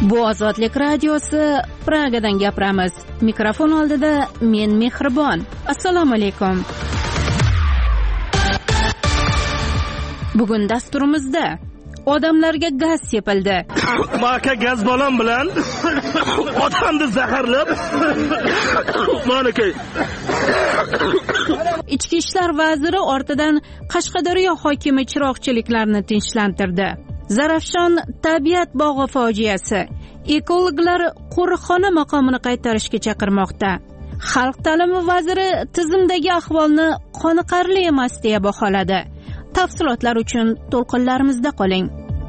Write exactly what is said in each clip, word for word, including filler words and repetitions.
Bu Ozodlik radiosi, Pragadan gapiramiz. Mikrofon oldida men Mehribon. Assalomu alaykum. Bugun dasturimizda odamlarga gaz sepildi. Maka gaz bolam bilan odamni zaharlab maniki. Ichki ishlar vaziri ortidan Qashqadaryo hokimi chiroqchiliklarni tinchlantirdi. Zarafshon tabiat bog'i fojiasi. Ekologlar qo'riqxona maqomini qaytarishga chaqirmoqda. Xalq ta'limi vaziri tizimdagi ahvolni qoniqarli emas deya baholadi. Tafsilotlar uchun to'lqinlarimizda qoling.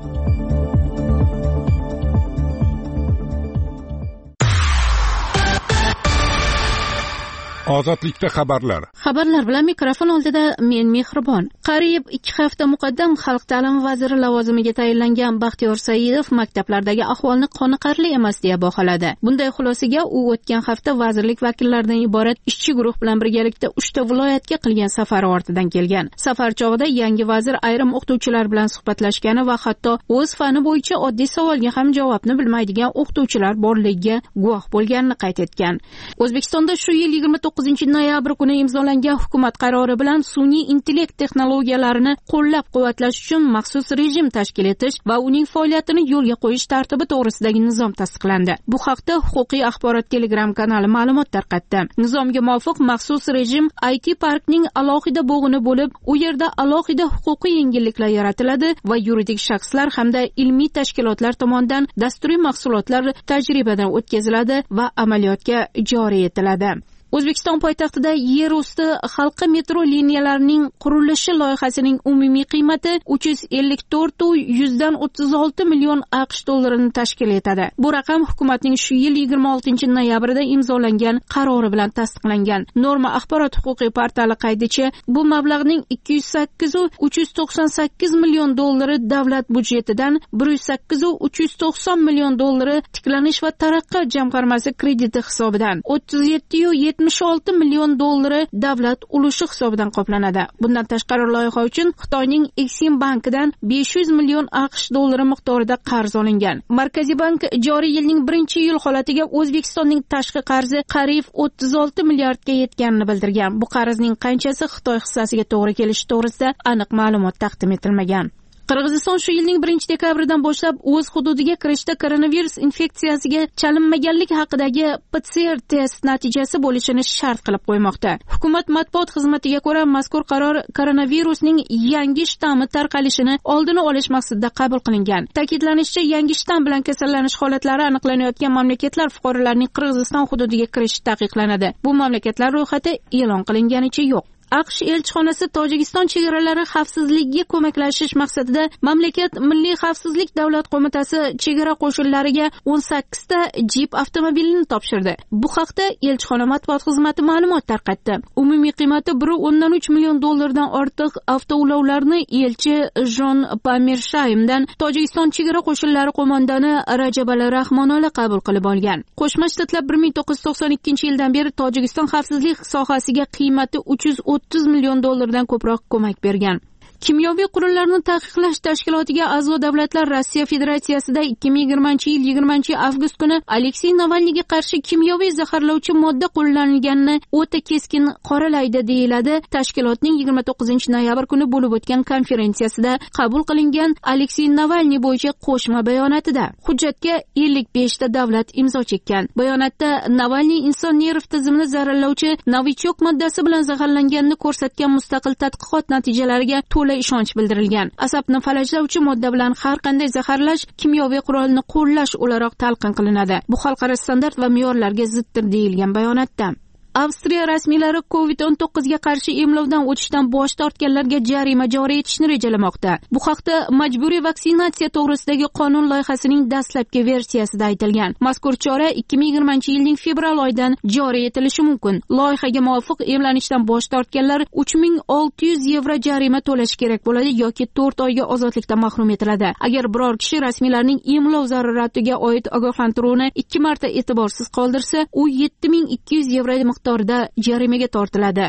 Ozodlikda xabarlar. Xabarlar bilan mikrofon oldida men Mehribon. Qariyb ikki hafta muqaddam xalq ta'limi vaziri lavozimiga tayinlangan Baxtiyor Saidov maktablardagi ahvolni qoniqarli emas deya baholadi. Bunday xulosaga u o'tgan hafta vazirlik vakillaridan iborat ishchi guruh bilan birgalikda uchta viloyatga qilgan safari ortidan kelgan. Safar chog'ida yangi vazir ayrim o'qituvchilar bilan suhbatlashgani va hatto o'z fani bo'yicha oddiy savolga ham javobni bilmaydigan o'qituvchilar borligiga guvoh bo'lganini qayd etgan. O'zbekistonda shu yil yigirma to'qqizinchi noyabr kuni imzolangan hukumat qarori bilan sun'iy intellekt texnologiyalarini qo'llab-quvvatlash uchun maxsus rejim tashkil etish va uning faoliyatini yo'lga qo'yish tartibi to'g'risidagi nizom tasdiqlandi. Bu haqda Huquqiy axborot Telegram kanali ma'lumot tarqatdi. Nizomga muvofiq maxsus rejim I T parkning alohida bo'g'ini bo'lib, u yerda alohida huquqiy yengilliklar yaratiladi va yuridik shaxslar hamda ilmiy tashkilotlar tomonidan dasturiy mahsulotlar tajribadan o'tkaziladi va amaliyotga joriy etiladi. O'zbekiston poytaxtida yer usti halqa metro liniyalarining qurilishi loyihasining umumiy qiymati uch yuz ellik to'rt yuz o'ttiz olti million AQSh dollarini tashkil etadi. Bu raqam hukumatning shu yil yigirma oltinchi noyabrida imzolangan qarori bilan tasdiqlangan. Norma axborot huquqiy portali qaydicha, bu mablag'ning ikki yuz sakkiz uch yuz to'qson sakkiz million dollari davlat budjetidan, bir yuz sakkiz uch yuz to'qson million dollari tiklanish va taraqqiyot jamg'armasi krediti hisobidan, o'ttiz yetti yetmish olti million dollari davlat ulushi hisobidan qoplanadi. Bundan tashqari loyiha uchun Xitoyning Exim bankidan besh yuz million AQSh dollari miqdorida qarz olingan. Markaziy bank joriy yilning birinchi iyul holatiga O'zbekistonning tashqi qarzi qariyb o'ttiz olti milliardga yetganini bildirgan. Bu qarzning qanchasi Xitoy hissasiga to'g'ri kelishi to'g'risida aniq ma'lumot taqdim etilmagan. Qirg'iziston shu yilning birinchi dekabridan boshlab o'z hududiga kirishda koronavirus infeksiyasiga chalinmaganlik haqidagi P C R test natijasi bo'lishini shart qilib qo'ymoqda. Hukumat matbuot xizmatiga ko'ra, mazkur qaror koronavirusning yangi shtammi tarqalishini oldini olish maqsadida qabul qilingan. Ta'kidlanishicha, yangi shtamm bilan kasallanish holatlari aniqlanayotgan mamlakatlar fuqarolarining Qirg'iziston hududiga kirishi taqiqlanadi. Bu mamlakatlar ro'yxati e'lon qilinganicha yo'q. AQSh elchixonasi Tojikiston chegaralari xavfsizligiga ko'maklashish maqsadida mamlakat Milliy xavfsizlik davlat qo'mitasi chegara qo'shinlariga o'n sakkiz ta Jeep avtomobilini topshirdi. Bu haqda elchixona matbuot xizmati ma'lumot tarqatdi. Umumiy qiymati bir nuqta uch million dollardan ortiq avtoulovlarni elchi Jon Pamirshayimdan Tojikiston chegara qo'shinlari qo'mondoni Rajabali Rahmonali qabul qilib olgan. Qo'shma Shtatlar bir ming to'qqiz yuz to'qson ikkinchi yildan beri Tojikiston xavfsizlik sohasiga qiymati uch yuz o'ttiz million dollardan ko'proq ko'mak bergan. Kimyoviy qurollarni taqiqlash tashkilotiga a'zo davlatlar Rossiya Federatsiyasida ikki ming yigirmanchi yil yigirmanchi avgust kuni Aleksey Navalniyga qarshi kimyoviy zaharlovchi modda qo'llanilganini o'ta keskin qoralaydi deyiladi. Tashkilotning yigirma to'qqizinchi noyabr kuni bo'lib o'tgan konferensiyasida qabul qilingan Aleksey Navalniy bo'yicha qo'shma bayonotida. Hujjatga ellik besh ta davlat imzo chekkan. Bayonotda Navalniy inson nerv tizimini zararlovchi Novichok moddasi bilan zaharlanganini ko'rsatgan mustaqil tadqiqot natijalariga ishonch bildirilgan. Asabni falajlovchi modda bilan har qanday zaharlash kimyoviy qurolni qo'llash o'laroq talqin qilinadi. Bu xalqaro standart va me'yorlarga ziddir deyilgan bayonotda. Avstriya rasmiylari covid o'n to'qqiz ga qarshi emlovdan o'tishdan bosh tortganlarga jarima joriy etishni rejalamoqda. Bu haqda majburiy vaksinatsiya to'g'risidagi qonun loyihasining dastlabki versiyasida aytilgan. Mazkur chora ikki ming yigirmanchi yilning fevral oyidan joriy etilishi mumkin. Loyihaga muvofiq emlanishdan bosh tortganlar uch ming olti yuz yevro jarima to'lashi kerak bo'ladi yoki to'rt oyga ozodlikdan mahrum etiladi. Agar biror kishi rasmiylarning emlov zaruratiga oid ogohlantiruvni ikki marta e'tiborsiz qoldirsa, u yetti ming ikki yuz yevro miqdorida jarimaga tortiladi.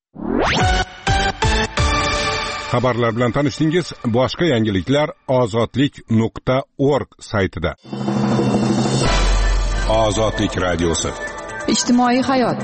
Xabarlar bilan tanishdingiz. Boshqa yangiliklar ozodlik nuqta org saytida. Ozodlik radiosi. Ijtimoiy hayot.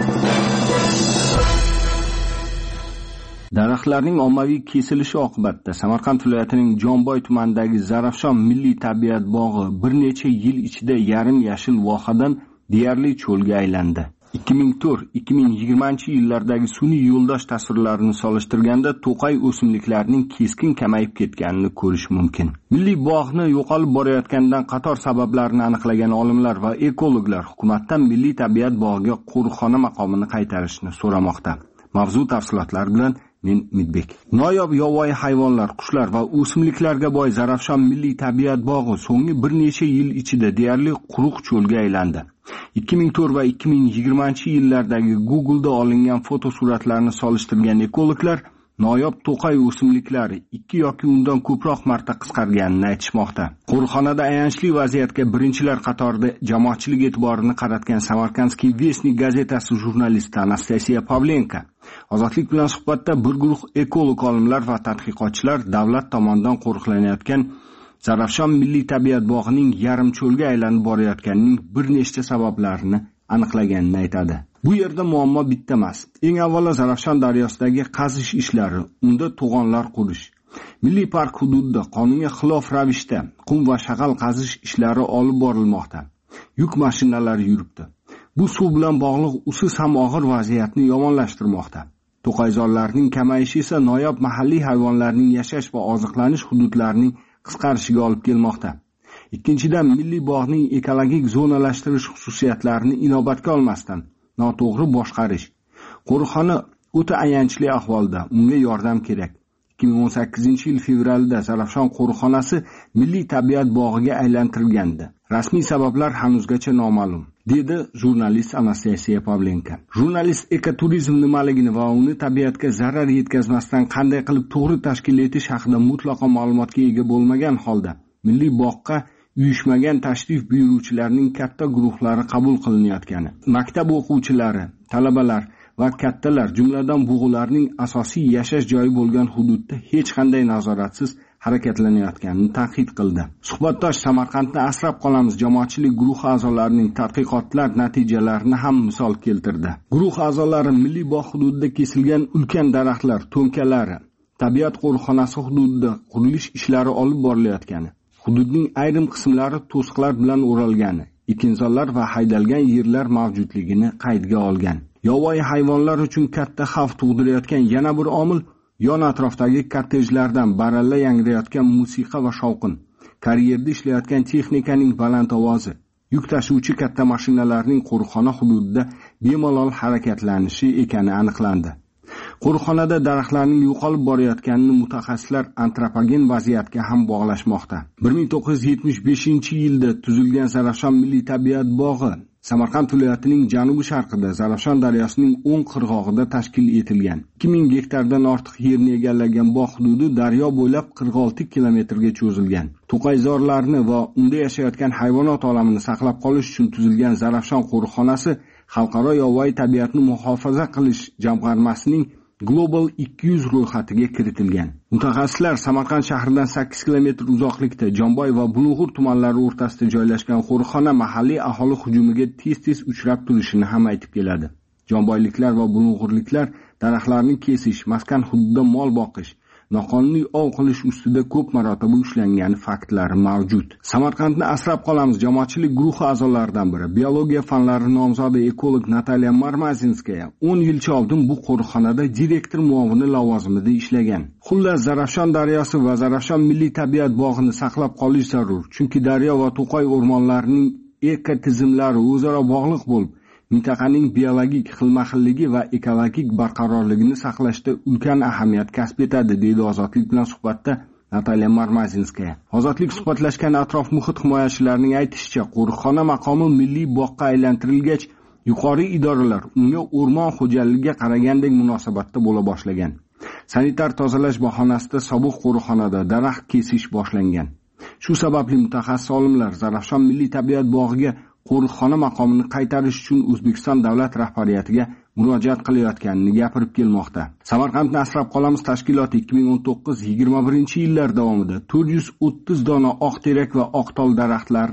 Daraxtlarning ommaviy kesilishi oqibatida Samarqand viloyatining Jomboy tumanidagi Zarafshon milliy tabiat bog'i bir necha yil ichida yarim yashil vohadan deyarli cho'lga aylandi. ikki ming to'rt ikki ming yigirmanchi yillardagi sun'iy yo'ldosh tasvirlarini solishtirganda to'qay o'simliklarning keskin kamayib ketganini ko'rish mumkin. Milliy bog'ni yo'qolib borayotganidan qator sabablarni aniqlagan olimlar va ekologlar hukumatdan milliy tabiat bog'iga qo'riqxona maqomini qaytarishni so'ramoqda. Mavzu tafsilotlar bilan men Midbek. Noyob yovvoyi hayvonlar, qushlar va o'simliklarga boy Zarafshon milliy tabiat bog'i so'nggi bir necha yil ichida deyarli quruq cho'lga aylandi. ikki ming to'rt va ikki ming yigirmanchi yillardagi Google'da olingan fotosuratlarni solishtirgan ekologlar noyob to'qay o'simliklari ikki yoki undan ko'proq marta qisqarganini aytishmoqda. Qo'riqxonada ayanchli vaziyatga birinchilar qatorida jamoatchilik e'tiborini qaratgan Samarkandskiy Vestnik gazetasi jurnalisti Anastasiya Pavlenko Ozodlik bilan suhbatda bir guruh ekolog olimlar va tadqiqotchilar davlat tomonidan qo'riqlanayotgan Zarafshon milliy tabiat bog'ining yarim cho'lga aylanib borayotganining bir nechta sabablarini aniqlaganini aytadi. Bu yerda muammo bitta emas. Eng avvalo Zarafshon daryosidagi qazish ishlari, unda to'g'onlar qurish. Milliy park hududida qonunga xilof ravishda qum va shag'al qazish ishlari olib borilmoqda. Yuk mashinalari yuribdi. Bu suv bilan bog'liq usiz ham og'ir vaziyatni yomonlashtirmoqda. To'qayzorlarning kamayishi esa noyob mahalliy hayvonlarning yashash va oziqlanish hududlarining qisqarishiga olib kelmoqda. Ikkinchidan, milliy bog'ning ekologik zonalashtirish xususiyatlarini inobatga olmasdan noto'g'ri boshqarish. Qo'riqxona o'ta ayanchli ahvolda, unga yordam kerak. ikki ming o'n sakkizinchi yil fevralida Zarafshon qo'riqxonasi milliy tabiat bog'iga aylantirilgandi. Rasmiy sabablar hanuzgacha noma'lum, dedi jurnalist Anastasiya Pavlenko. Jurnalist ekoturizm nimaligini va uni tabiatga zarar yetkazmasdan qanday qilib to'g'ri tashkil etish haqida mutlaqo ma'lumotga ega bo'lmagan holda milliy bog'ga uyushmagan tashrif buyuruvchilarning katta guruhlari qabul qilinayotgani, maktab o'quvchilari, talabalar va kattalar, jumladan bug'ularning asosiy yashash joyi bo'lgan hududda hech qanday nazoratsiz harakatlanayotganini tanqid qildi. Suhbatdosh Samarqandni asrab qolamiz jamoatchilik guruhi a'zolarining tadqiqotlar natijalarini ham misol keltirdi. Guruh a'zolari milliy bog' hududida kesilgan ulkan daraxtlar, to'nkalari, tabiat qo'riqxonasi hududida qurilish ishlari olib borilayotgani, hududning ayrim qismlari to'siqlar bilan o'ralgani, ekinzorlar va haydalgan yerlar mavjudligini qaydga olgan. Yovvoyi hayvonlar uchun katta xavf tug'dirayotgan yana bir omil yon atrofdagi kottejlardan baralla yangrayotgan musiqa va shovqin, karyerda ishlayotgan texnikaning baland ovozi, yuk tashuvchi katta mashinalarning qo'riqxona hududida bemalol harakatlanishi ekani aniqlandi. Qo'riqxonada daraxtlarning yo'qolib borayotganini mutaxassislar antropogen vaziyatga ham bog'lashmoqda. bir ming to'qqiz yuz yetmish beshinchi yilda tuzilgan Zarafshon milliy tabiat bog'i Samarqand viloyatining janubi-sharqida Zarafshon daryosining o'ng qirg'og'ida tashkil etilgan. ikki ming gektardan ortiq yerni egallagan bog' hududi daryo bo'ylab qirq olti kilometrga cho'zilgan. To'qayzorlarni va unda yashayotgan hayvonot olamini saqlab qolish uchun tuzilgan Zarafshon qo'riqxonasi Xalqaro yovvoyi tabiatni muhofaza qilish jamg'armasining Global ikki yuz ro'yxatiga kiritilgan. Mutaxassislar Samarqand shahridan sakkiz kilometr uzoqlikda Jomboy va Bulung'ur tumanlari o'rtasida joylashgan qo'riqxona mahalliy aholi hujumiga tez-tez uchrab turishini ham aytib keladi. Jomboyliklar va Bulung'urliklar daraxtlarni kesish, maskan hududida mol boqish, noqonuniy ov qilish ustida ko'p marotaba ushlangani faktlari mavjud. Samarqandni asrab qolamiz jamoatchilik guruhi a'zolaridan biri, biologiya fanlari nomzodi ekolog Natalya Marmazinskaya o'n yilcha oldin bu qo'riqxonada direktor muavini lavozimida ishlagan. Xullas, Zarafshon daryosi va Zarafshon milliy tabiat bog'ini saqlab qolish zarur, chunki daryo va to'qay o'rmonlarining ekotizimlari o'zaro bog'liq bo'lib, mintaqaning biologik xilma-xilligi va ekologik barqarorligini saqlashda ulkan ahamiyat kasb etadi, deydi Ozodlik bilan suhbatda Natalya Marmazinskaya. Ozodlik suhbatlashgan atrof muhit himoyachilarining aytishicha, qo'riqxona maqomi milliy bog'ga aylantirilgach, yuqori idoralar unga o'rmon xo'jaligiga qaragandek munosabatda bo'la boshlagan. Sanitar tozalash bahonasida sobiq qo'riqxonada daraxt kesish boshlangan. Shu sababli mutaxassis olimlar Zarafshon milliy tabiat bog'iga qo'riqxona maqomini qaytarish uchun O'zbekiston davlat rahbariyatiga murojaat qilayotganini gapirib kelmoqda. Samarqandni asrab qolamiz tashkiloti ikki ming o'n to'qqiz yigirma birinchi yillar davomida to'rt yuz o'ttiz dona oq terak va oq tol daraxtlarini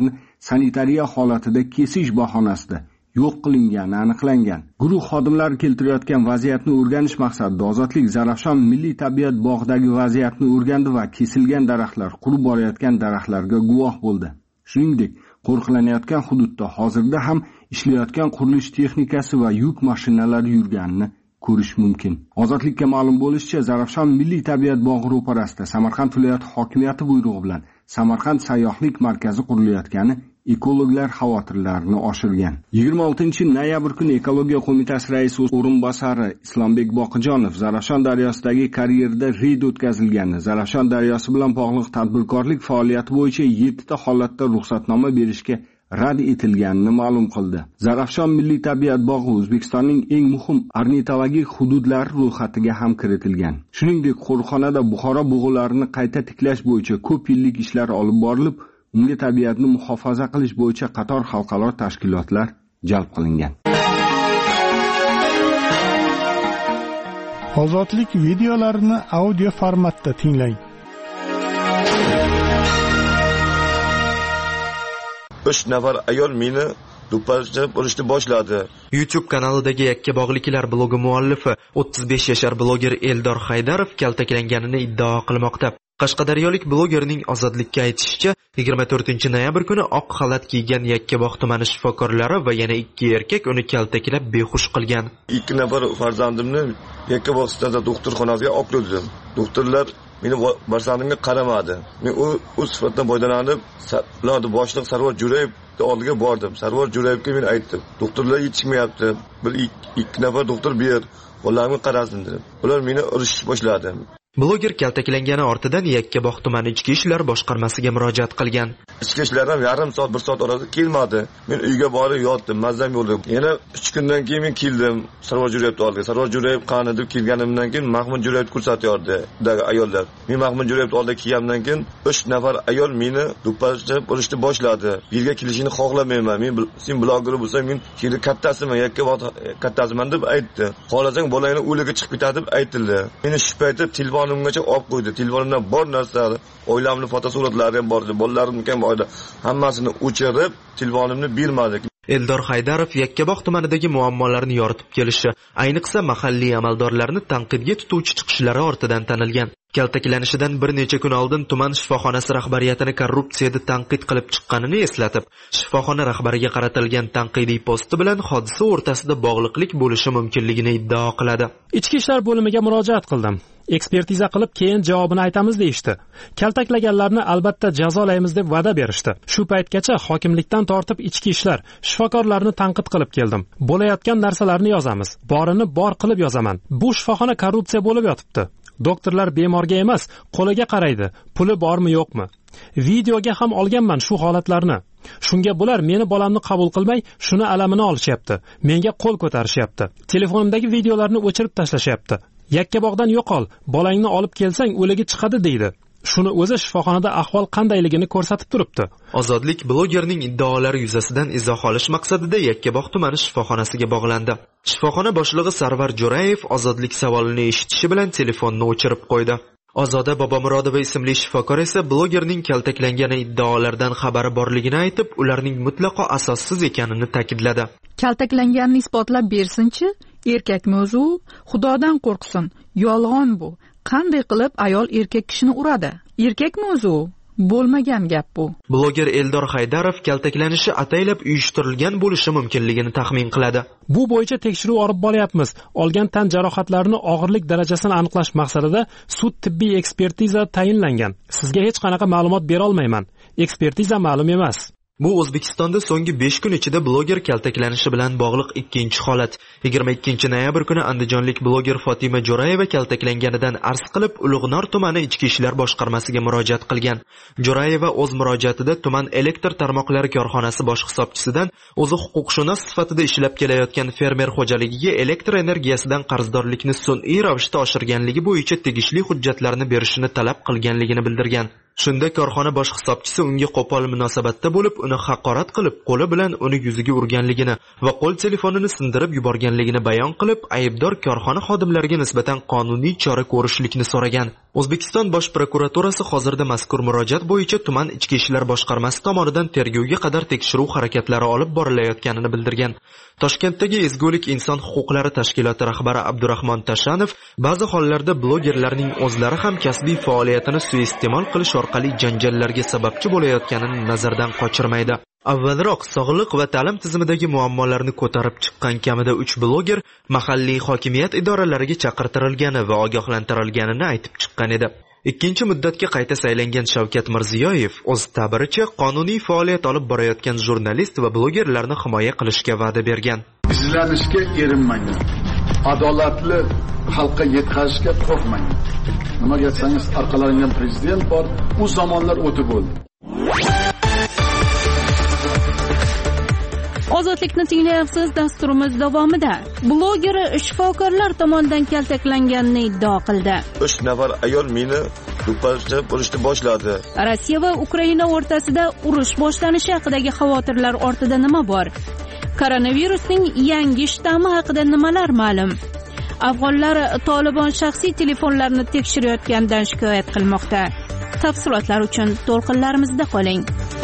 sanitariya holatida kesish bahonasida yo'q qilingani aniqlangan. Guruh xodimlari keltirayotgan vaziyatni o'rganish maqsadida Ozodlik Zarafshon milliy tabiat bog'idagi vaziyatni o'rgandi va kesilgan daraxtlar, qurib borayotgan daraxtlarga guvoh bo'ldi. Shuningdek, qo'riqlanayotgan hududda hozirda ham ishlayotgan qurilish texnikasi va yuk mashinalari yurganini ko'rish mumkin. Ozodlikka ma'lum bo'lishicha, Zarafshon milliy tabiat bog'i ro'parasida Samarqand viloyati hokimiyati buyrug'i bilan Samarqand sayyohlik markazi qurilayotgani ekologlar xavotirlarini oshirgan. yigirma oltinchi noyabr kuni Ekologiya qo'mitasi raisi o'rinbosari Islombek Boqijonov Zarafshon daryosidagi karyerda reyd o'tkazilgani, Zarafshon daryosi bilan bog'liq tadbirkorlik faoliyati bo'yicha yetti ta holatda ruxsatnoma berishga rad etilganini ma'lum qildi. Zarafshon milliy tabiat bog'i O'zbekistonning eng muhim ornitologik hududlari ro'yxatiga ham kiritilgan. Shuningdek, qo'riqxonada Buxoro bug'ularini qayta tiklash bo'yicha ko'p yillik ishlar olib borilib, unga tabiatni muhofaza qilish bo'yicha qator xalqaro tashkilotlar jalb qilingan. Ozodlik videolarini audio formatda tinglang. uch nafar ayol meni do'pposlab urishni boshladi. YouTube kanalidagi Yakkabog'liklar blogi muallifi o'ttiz besh yashar bloger Eldor Haydarov kaltaklanganini iddao qilmoqda. Qashqadaryolik blogerning Ozodlikka aytishicha, yigirma to'rtinchi noyabr kuni oq xalat kiygan Yakkabog' tumani shifokorlari va yana ikki erkak uni kaltaklab behush qilgan. Ikki nafar farzandimni Yakkabog' standart doktorxonasiga olib keldim. Doktorlar meni farzandimga qaramadi. Men u u sifatdan foydalanib, ularni boshliq Sarvar Jo'rayevning oldiga bordim. Sarvar Jo'rayevga men aytdim, doktorlar yetishmayapti. Bir ikki nafar doktor ber, bolalarga qarasin dedim. Ular meni urishni boshladi. Bloger kaltaklangani ortidan Yakkabog' tumani ichki ishlar boshqarmasiga murojaat qilgan. Ichki ishlardan yarim soat, bir soat orasida kelmadi. Men uyga borib yotdim, mazam bo'ldi. Yana uch kundan keyin men keldim Sarvar Jo'rayevning oldiga. Sarvar Jo'rayev qani deb kelganimdan keyin Mahmud Jo'rayevni ko'rsatyapti, dagi ayollar. Men Mahmud Jo'rayevning oldiga kelganimdan keyin uch nafar ayol meni do'pposlab urishni boshladi. Yerga kelishini xohlamayman. Men sen bloger bo'lsang, men keyin kattasiman, Yakkabog' kattasiman deb aytdi. Xohlasang bolangni o'liga chiqib ketadi deb aytildi. Meni shu paytda telefonimgacha olib qo'ydi. Telefonimdan bor narsalar, oilamning fotosuratlari ham bor edi, bolalarimning ham bor edi. Hammasini o'chirib, telefonimni bermadi. Eldor Haydarov Yakkabog' tumanidagi muammolarni yoritib kelishi, ayniqsa mahalliy amaldorlarni tanqidga tutuvchi chiqishlari ortidan tanilgan. Kaltaklanishidan bir necha kun oldin tuman shifoxonasi rahbariyatini korrupsiyada tanqid qilib chiqqanini eslatib, shifoxona rahbariga qaratilgan tanqidiy posti bilan hodisa o'rtasida bog'liqlik bo'lishi mumkinligini iddao qiladi. Ichki ishlar bo'limiga murojaat qildim. Ekspertiza qilib keyin javobini aytamiz deyishdi. Kaltaklaganlarni albatta jazolaymiz deb va'da berishdi. Shu paytgacha hokimlikdan tortib ichki ishlar, shifokorlarni tanqid qilib keldim. Bo'layotgan narsalarni yozamiz. Borini bor qilib yozaman. Bu shifoxona korrupsiya bo'lib yotibdi. Doktorlar bemorga emas, qo'liga qaraydi. Puli bormi, yo'qmi? Videoga ham olganman shu holatlarni. Shunga bular meni bolamni qabul qilmay, shuni alamini olishyapti. Menga qo'l ko'tarishyapti. Telefonimdagi videolarni o'chirib tashlashyapti. Yakkabog'dan yo'qol, bolangni olib kelsang o'ligi chiqadi deydi. Shuni o'zi shifoxonada ahvol qandayligini ko'rsatib turibdi. Ozodlik blogerning iddaolari yuzasidan izoh olish maqsadida Yakkabog' tumani shifoxonasiga bog'landi. Shifoxona boshlig'i Sarvar Jo'rayev Ozodlik savolini eshitishi bilan telefonni o'chirib qo'ydi. Ozoda Bobomurodova ismli shifokor esa blogerning kaltaklangani iddaolardan xabari borligini aytib, ularning mutlaqo asossiz ekanini ta'kidladi. Kaltaklanganini isbotlab bersin-chi? Erkakmi o'zi u? Xudodan qo'rqsin. Yolg'on bu. Qanday qilib ayol erkak kishini uradi? Erkakmi o'zi u? Bo'lmagan gap bu. Bloger Eldor Haydarov kaltaklanishi ataylab uyushtirilgan bo'lishi mumkinligini taxmin qiladi. Bu bo'yicha tekshiruv olib boryapmiz. Olgan tan jarohatlarini og'irlik darajasini aniqlash maqsadida sud tibbiy ekspertiza tayinlangan. Sizga hech qanaqa ma'lumot bera olmayman. Ekspertiza ma'lum emas. Bu O'zbekistonda so'nggi besh kun ichida bloger kaltaklanishi bilan bog'liq ikkinchi holat. yigirma ikkinchi noyabr kuni andijonlik bloger Fotima Jo'rayeva kaltaklanganidan arz qilib, Ulug'nor tumani ichki ishlar boshqarmasiga murojaat qilgan. Jo'rayeva o'z murojaatida tuman elektr tarmoqlari korxonasi bosh hisobchisidan o'zi huquqshunos sifatida ishlab kelayotgan fermer xo'jaligiga elektr energiyasidan qarzdorlikni sun'iy ravishda oshirganligi bo'yicha tegishli hujjatlarni berishini talab qilganligini bildirgan. Shunda korxona bosh hisobchisi unga qo'pol munosabatda bo'lib, uni haqorat qilib, qo'li bilan uni yuziga urganligini va qo'l telefonini sindirib yuborganligini bayon qilib, aybdor korxona xodimlariga nisbatan qonuniy chora ko'rishlikni so'ragan. O'zbekiston Bosh prokuraturasi hozirda mazkur murojaat bo'yicha tuman ichki ishlar boshqarmasi tomonidan tergovga qadar tekshiruv harakatlari olib borilayotganini bildirgan. Toshkentdagi Ezgulik inson huquqlari tashkiloti rahbari Abdurahmon Tashanov ba'zi hollarda blogerlarning o'zlari ham kasbiy faoliyatini suiiste'mol qilish orqali janjallarga sababchi bo'layotganini nazardan qochirmaydi. Avvalroq sog'liq va ta'lim tizimidagi muammolarni ko'tarib chiqqan kamida uch bloger mahalliy hokimiyat idoralariga chaqirtirilgani va ogohlantirilganini aytib chiqqan edi. Ikkinchi muddatga qayta saylangan Shavkat Mirziyoyev o'z ta'biricha qonuniy faoliyat olib borayotgan jurnalist va blogerlarni himoya qilishga va'da bergan. Izlanishga erinmang. Adolatli xalqqa yetkazishga qo'rqmang. Nimaga aytsangiz, orqalaringdan prezident bor, u zamonlar o'tib bo'ldi. Ozodlikni tinglayapsiz. Dasturimiz davomida bloger shifokorlar tomonidan kaltaklanganini iddao qildi. uch nafar ayol meni do'pposlab urishni boshladi. Rossiya va Ukraina o'rtasida urush boshlanishi haqidagi xavotirlar ortida nima bor? Koronavirusning yangi shtammi haqida nimalar ma'lum? Afg'onlar Tolibon shaxsiy telefonlarini tekshirayotganidan shikoyat qilmoqda. Tafsilotlar uchun to'lqinlarimizda qoling.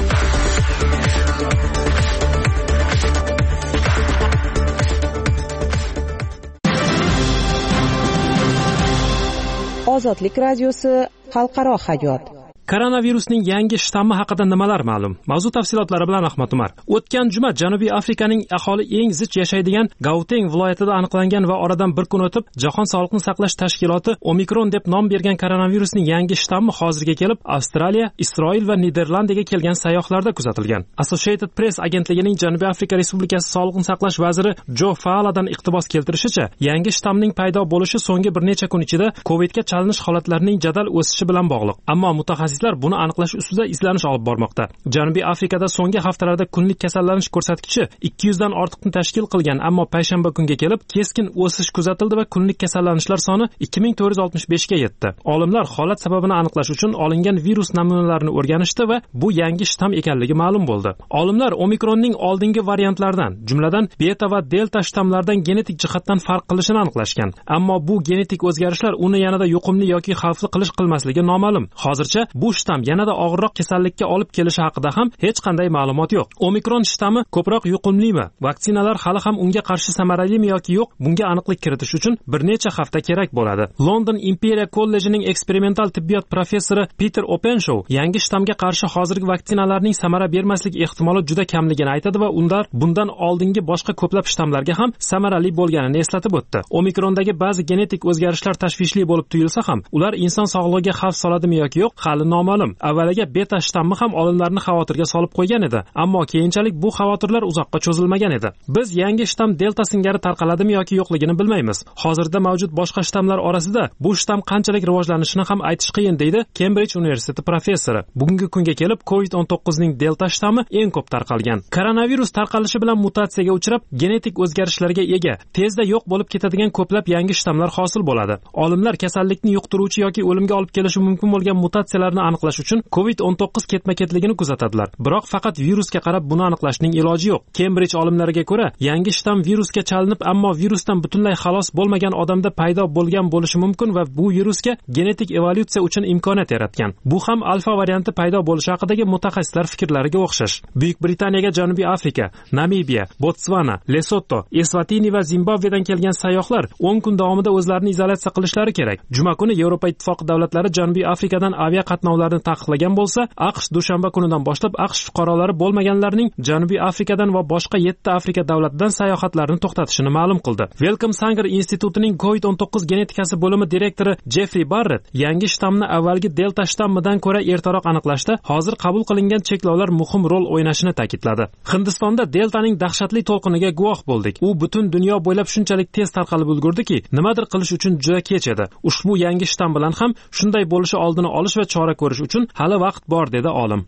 Ozodlik radiosi xalqaro hayot. Koronavirusning yangi shtammi haqida nimalar ma'lum? Mavzu tafsilotlari bilan Ahmad Umar. O'tgan juma Janubiy Afrikaning aholi eng zich yashaydigan Gauteng viloyatida aniqlangan va oradan bir kun o'tib Jahon sog'liqni saqlash tashkiloti Omikron deb nom bergan koronavirusning yangi shtammi hozirga kelib Avstraliya, Isroil va Niderlandiyaga kelgan sayyohlarda kuzatilgan. Associated Press agentligining Janubiy Afrika Respublikasi sog'liqni saqlash vaziri Jo Faaladan iqtibos keltirishicha, yangi shtamning paydo bo'lishi so'nggi bir necha kun ichida Covidga chalinish holatlarining jadal o'sishi bilan bog'liq. Ammo mutaxassis buni aniqlash ustida izlanish olib bormoqda. Janubiy Afrikada so'nggi haftalarda kunlik kasallanish ko'rsatkichi ikki yuz dan ortiqni tashkil qilgan, ammo payshanba kunga kelib keskin o'sish kuzatildi va kunlik kasallanishlar soni ikki ming to'rt yuz oltmish besh ga yetdi. Olimlar holat sababini aniqlash uchun olingan virus namunalarini o'rganishdi va bu yangi shtam ekanligi ma'lum bo'ldi. Olimlar Omikronning oldingi variantlaridan, jumladan beta va delta shtamlardan genetik jihatdan farq qilishini aniqlashgan. Ammo bu genetik o'zgarishlar uni yanada yuqumli yoki xavfli qilish qilmasligi noma'lum. Hozircha bu shtam yanada og'irroq kasallikka olib kelishi haqida ham hech qanday ma'lumot yo'q. Omikron shtammi ko'proq yuqumlimi? Vaksinalar hali ham unga qarshi samaralimi yoki yo'q? Bunga aniqlik kiritish uchun bir necha hafta kerak bo'ladi. London Imperial kollejining eksperimental tibbiyot professori Peter Openshaw yangi shtamga qarshi hozirgi vaksinalarning samara bermasligi ehtimoli juda kamligini aytadi va undan bundan oldingi boshqa ko'plab shtamlarga ham samarali bo'lganini eslatib o'tdi. Omikrondagi ba'zi genetik o'zgarishlar tashvishli bo'lib tuyulsa ham, ular inson sog'lig'iga xavf soladimi yoki yo'q, hali noma'lum. Avvaliga beta shtammi ham olimlarni xavotirga solib qo'ygan edi, ammo keyinchalik bu xavotirlar uzoqqa cho'zilmagan edi. Biz yangi shtam delta singari tarqaladimi yoki yo'qligini bilmaymiz. Hozirda mavjud boshqa shtamlar orasida bu shtam qanchalik rivojlanishini ham aytish qiyin, deydi Cambridge universiteti professori. Bugungi kunga kelib covid o'n to'qqiz ning delta shtammi eng ko'p tarqalgan. Koronavirus tarqalishi bilan mutatsiyaga uchrab, genetik o'zgarishlarga ega, tezda yo'q bo'lib ketadigan ko'plab yangi shtamlar hosil bo'ladi. Olimlar kasallikni yuqtiruvchi yoki o'limga olib kelishi mumkin bo'lgan mutatsiyalarni aniqlash uchun covid o'n to'qqiz ketma-ketligini kuzatadilar. Biroq faqat virusga qarab buni aniqlashning iloji yo'q. Cambridge olimlariga ko'ra, yangi shtam virusga chalinib, ammo virusdan butunlay xalos bo'lmagan odamda paydo bo'lgan bo'lishi mumkin va bu virusga genetik evolyutsiya uchun imkoniyat yaratgan. Bu ham alfa varianti paydo bo'lishi haqidagi mutaxassislar fikrlariga o'xshash. Buyuk Britaniyaga Janubiy Afrika, Namibiya, Botsvana, Lesotto, Eswatini va Zimbabvedan kelgan sayyohlar o'n kun davomida o'zlarini izolyatsiya qilishlari kerak. Juma kuni Yevropa Ittifoqi davlatlari Janubiy Afrikadan avia qatnovlarni taqiqlagan bo'lsa, AQSh dushanba kunidan boshlab AQSh fuqarolari bo'lmaganlarning Janubiy Afrikadan va boshqa yetti Afrika davlatidan sayohatlarini to'xtatishini ma'lum qildi. Wellcome Sanger institutining covid o'n to'qqiz genetikasi bo'limi direktori Jeffrey Barrett yangi shtamni avvalgi delta shtammidan ko'ra ertaroq aniqlashda hozir qabul qilingan cheklovlar muhim rol o'ynashini ta'kidladi. Hindistonda deltaning dahshatli to'lqiniga guvoh bo'ldik. U butun dunyo bo'ylab shunchalik tez tarqalib ulgurdiki, nimadir qilish uchun juda kech edi. Ushbu yangi shtam bilan ham shunday bo'lishi oldini olish va chora ko'rish uchun hali vaqt bor, dedi olim.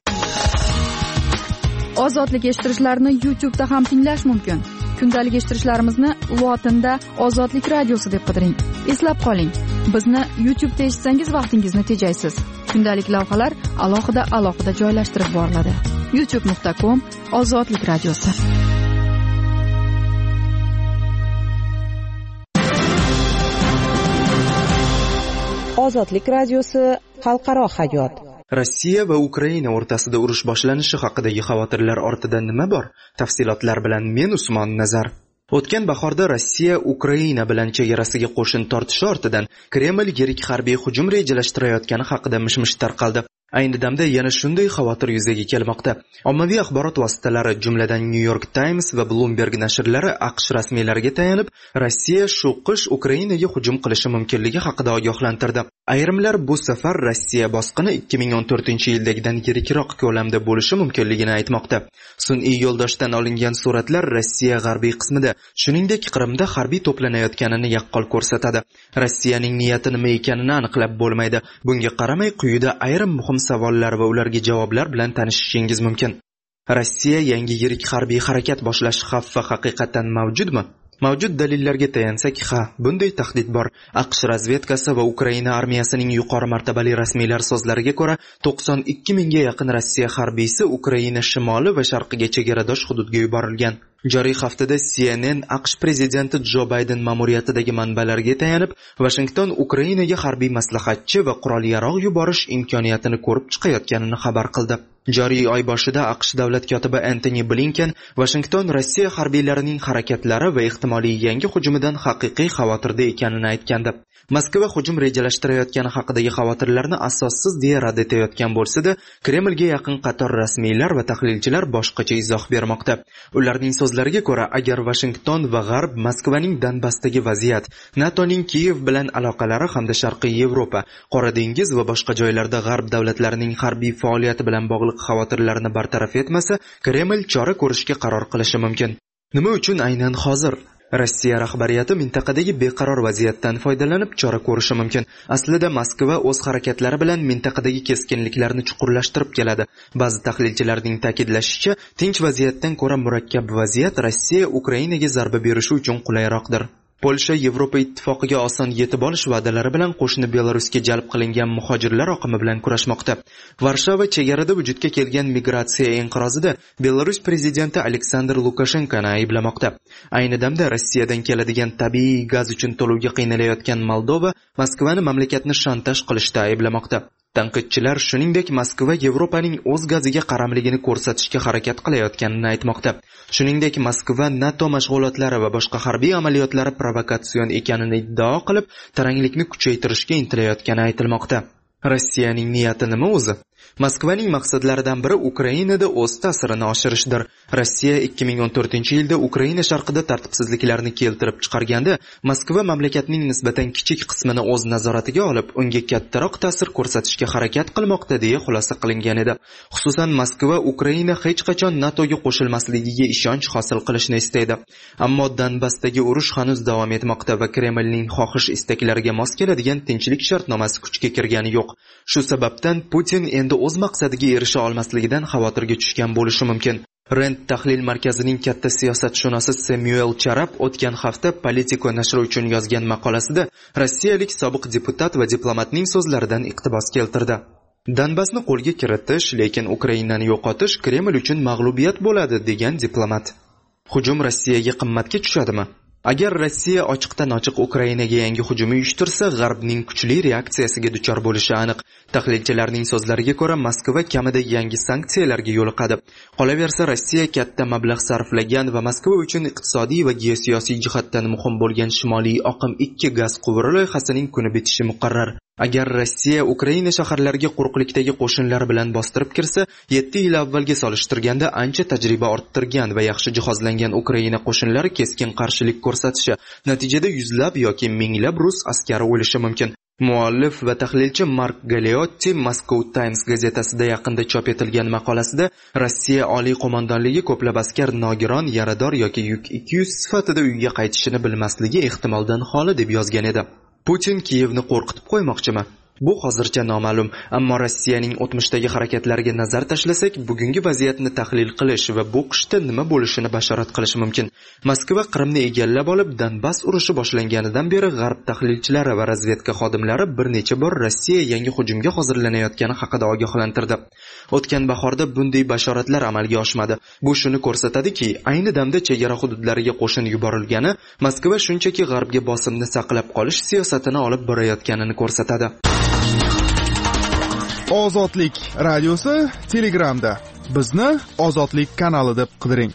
Ozodlik eshittirishlarni YouTube da ham tinglash mumkin. Kundalik eshittirishlarimizni lotinda Ozodlik radiosi deb qidiring. Eslab qoling, bizni YouTube da eshitsangiz vaqtingizni tejaysiz. kundalik lavhalar alohida alohida joylashtirib boriladi. youtube nuqta com Ozodlik radiosi. Ozodlik radiosi xalqaro hayot. Rossiya va Ukraina o'rtasida urush boshlanishi haqidagi xavotirlar ortida nima bor? Tafsilotlar bilan men Usmon Nazar. O'tgan bahorda Rossiya Ukraina bilan chegarasiga qo'shin tortishi ortidan Kreml yirik harbiy hujum rejalashtirayotgani haqida mish-mish tarqaldi. Ayni damda yana shunday xavotir yuzaga kelmoqda. Ommaviy axborot vositalari, jumladan New York Times va Bloomberg nashrlari AQSh rasmiylariga tayanib, Rossiya shu qish Ukrainaga hujum qilishi mumkinligi haqida ogohlantirdi. Ayrimlar bu safar Rossiya bosqini ikki ming o'n to'rtinchi yildagidan yirikroq ko'lamda bo'lishi mumkinligini aytmoqda. Sun'iy yo'ldoshdan olingan suratlar Rossiya g'arbiy qismida, shuningdek Qrimda harbiy to'planayotganini yaqqol ko'rsatadi. Rossiyaning niyati nima ekanini aniqlab bo'lmaydi. Bunga qaramay, quyida ayrim muhim savollar va ularga javoblar bilan tanishishingiz mumkin. Rossiya yangi yirik harbiy harakat boshlash xavfi haqiqatan mavjudmi? Mavjud dalillarga tayansak, ha, bunday tahdid bor. AQSh razvedkasi va Ukraina armiyasining yuqori martabali rasmiylar so'zlariga ko'ra, to'qson ikki mingga yaqin Rossiya harbiysi Ukraina shimoli va sharqiga chegaradosh hududga yuborilgan. Joriy haftada C N N AQSh prezidenti Jo Bayden ma'muriyatidagi manbalarga tayanib, Washington Ukrainaga harbiy maslahatchi va qurol-yarog' yuborish imkoniyatini ko'rib chiqayotganini xabar qildi. Joriy oy boshida AQSh davlat kotibi Antony Blinken Washington Rossiya harbiylarining harakatlari va ehtimoliy yangi hujumidan haqiqiy xavotirda ekanini aytgandi. Moskva hujum rejalashtirayotgani haqidagi xavotirlarni asossiz deya rad etayotgan bo'lsa-da, Kremlga yaqin qator rasmiylar va tahlilchilar boshqacha izoh bermoqda. Ularning so'zlariga ko'ra, agar Washington va G'arb Moskvaning Donbassdagi vaziyat, NATOning Kiyev bilan aloqalari hamda Sharqiy Yevropa, Qora dengiz va boshqa joylarda G'arb davlatlarining harbiy faoliyati bilan bog'liq xavotirlarni bartaraf etmasa, Kreml chora ko'rishga qaror qilishi mumkin. Nima uchun aynan hozir? Rossiya rahbariyati mintaqadagi beqaror vaziyatdan foydalanib chora ko'rishi mumkin. Aslida Moskva o'z harakatlari bilan mintaqadagi keskinliklarni chuqurlashtirib keladi. Ba'zi tahlilchilarning ta'kidlashicha, tinch vaziyatdan ko'ra murakkab vaziyat Rossiya Ukrainaga zarba berishi uchun qulayroqdir. Polsha Yevropa ittifoqiga oson yetib olish va'dalari bilan qo'shni Belarusga jalb qilingan muhojirlar oqimi bilan kurashmoqda. Varshava chegarada vujudga kelgan migratsiya inqirozida Belarus prezidenti Aleksandr Lukashenkoni ayblamoqda. Ayni damda Rossiyadan keladigan tabiiy gaz uchun to'lovga qiynalayotgan Moldova Moskvani mamlakatni shantaj qilishda ayblamoqda. Tanqidchilar shuningdek Moskva Yevropaning o'z gaziga qaramligini ko'rsatishga harakat qilayotganini aytmoqda. Shuningdek Moskva NATO mashg'ulotlari va boshqa harbiy amaliyotlari provokatsion ekanini iddao qilib, taranglikni kuchaytirishga intilayotgani aytilmoqda. Rossiyaning niyati nima o'zi? Moskvaning maqsadlaridan biri Ukrainada o'z ta'sirini oshirishdir. Rossiya ikki ming o'n to'rtinchi yilda Ukraina sharqida tartibsizliklarni keltirib chiqarganda, Moskva mamlakatning nisbatan kichik qismini o'z nazoratiga olib, unga kattaroq ta'sir ko'rsatishga harakat qilmoqda deya xulosa qilingan edi. Xususan, Moskva Ukraina hech qachon NATOga qo'shilmasligiga ishonch hosil qilishni istaydi. Ammo Donbassdagi urush hanuz davom etmoqda va Kremlning xohish-istaklariga mos keladigan tinchlik shartnomasi kuchga kirgani yo'q. Shu sababdan Putin endi o'z maqsadiga erisha olmasligidan xavotirga tushgan bo'lishi mumkin. Rand tahlil markazining katta siyosatshunosi Samuel Charab o'tgan hafta Politico nashri uchun yozgan maqolasida rossiyalik sobiq deputat va diplomatning so'zlaridan iqtibos keltirdi. Donbassni qo'lga kiritish, lekin Ukrainani yo'qotish Kreml uchun mag'lubiyat bo'ladi degan diplomat. Hujum Rossiyaga qimmatga tushadimi? Agar Rossiya ochiqdan-ochiq Ukrainaga yangi hujum uyushtirsa, G'arbning kuchli reaksiyasiga duchor bo'lishi aniq. Tahlilchilarning so'zlariga ko'ra, Moskva kamida yangi sanksiyalarga yo'liqadi. Qolaversa, Rossiya katta mablag' sarflagan va Moskva uchun iqtisodiy va geosiyosiy jihatdan muhim bo'lgan Shimoliy oqim ikki gaz quvuri loyihasining kuni bitishi muqarrar. Agar Rossiya Ukraina shaharlariga quruqlikdagi qo'shinlar bilan bostirib kirsa, yetti yil avvalga solishtirganda ancha tajriba orttirgan va yaxshi jihozlangan Ukraina qo'shinlari keskin qarshilik ko'rsatishi, natijada yuzlab yoki minglab rus askari o'lishi mumkin. Muallif va tahlilchi Mark Galeotti Moscow Times gazetasida yaqinda chop etilgan maqolasida Rossiya oliy qo'mondonligi ko'plab askar nogiron, yarador yoki yuk ikki yuz sifatida uyga qaytishini bilmasligi ehtimoldan xoli deb yozgan edi. Putin Kiyevni qo'rqitib qo'ymoqchimi? Bu hozircha noma'lum, ammo Rossiyaning o'tmishdagi harakatlariga nazar tashlasak, bugungi vaziyatni tahlil qilish va bu qishda nima bo'lishini bashorat qilish mumkin. Moskva Qrimni egallab olib, Donbass urushi boshlanganidan beri g'arb tahlilchilari va razvedka xodimlari bir necha bor Rossiya yangi hujumga hozirlanayotgani haqida ogohlantirdi. O'tgan bahorda bunday bashoratlar amalga oshmadi. Bu shuni ko'rsatadiki, ayni damda chegara hududlariga qo'shin yuborilgani Moskva shunchaki g'arbga bosimni saqlab qolish siyosatini olib borayotganini ko'rsatadi. Ozodlik radiosi Telegramda. Bizni Ozodlik kanali deb qidiring.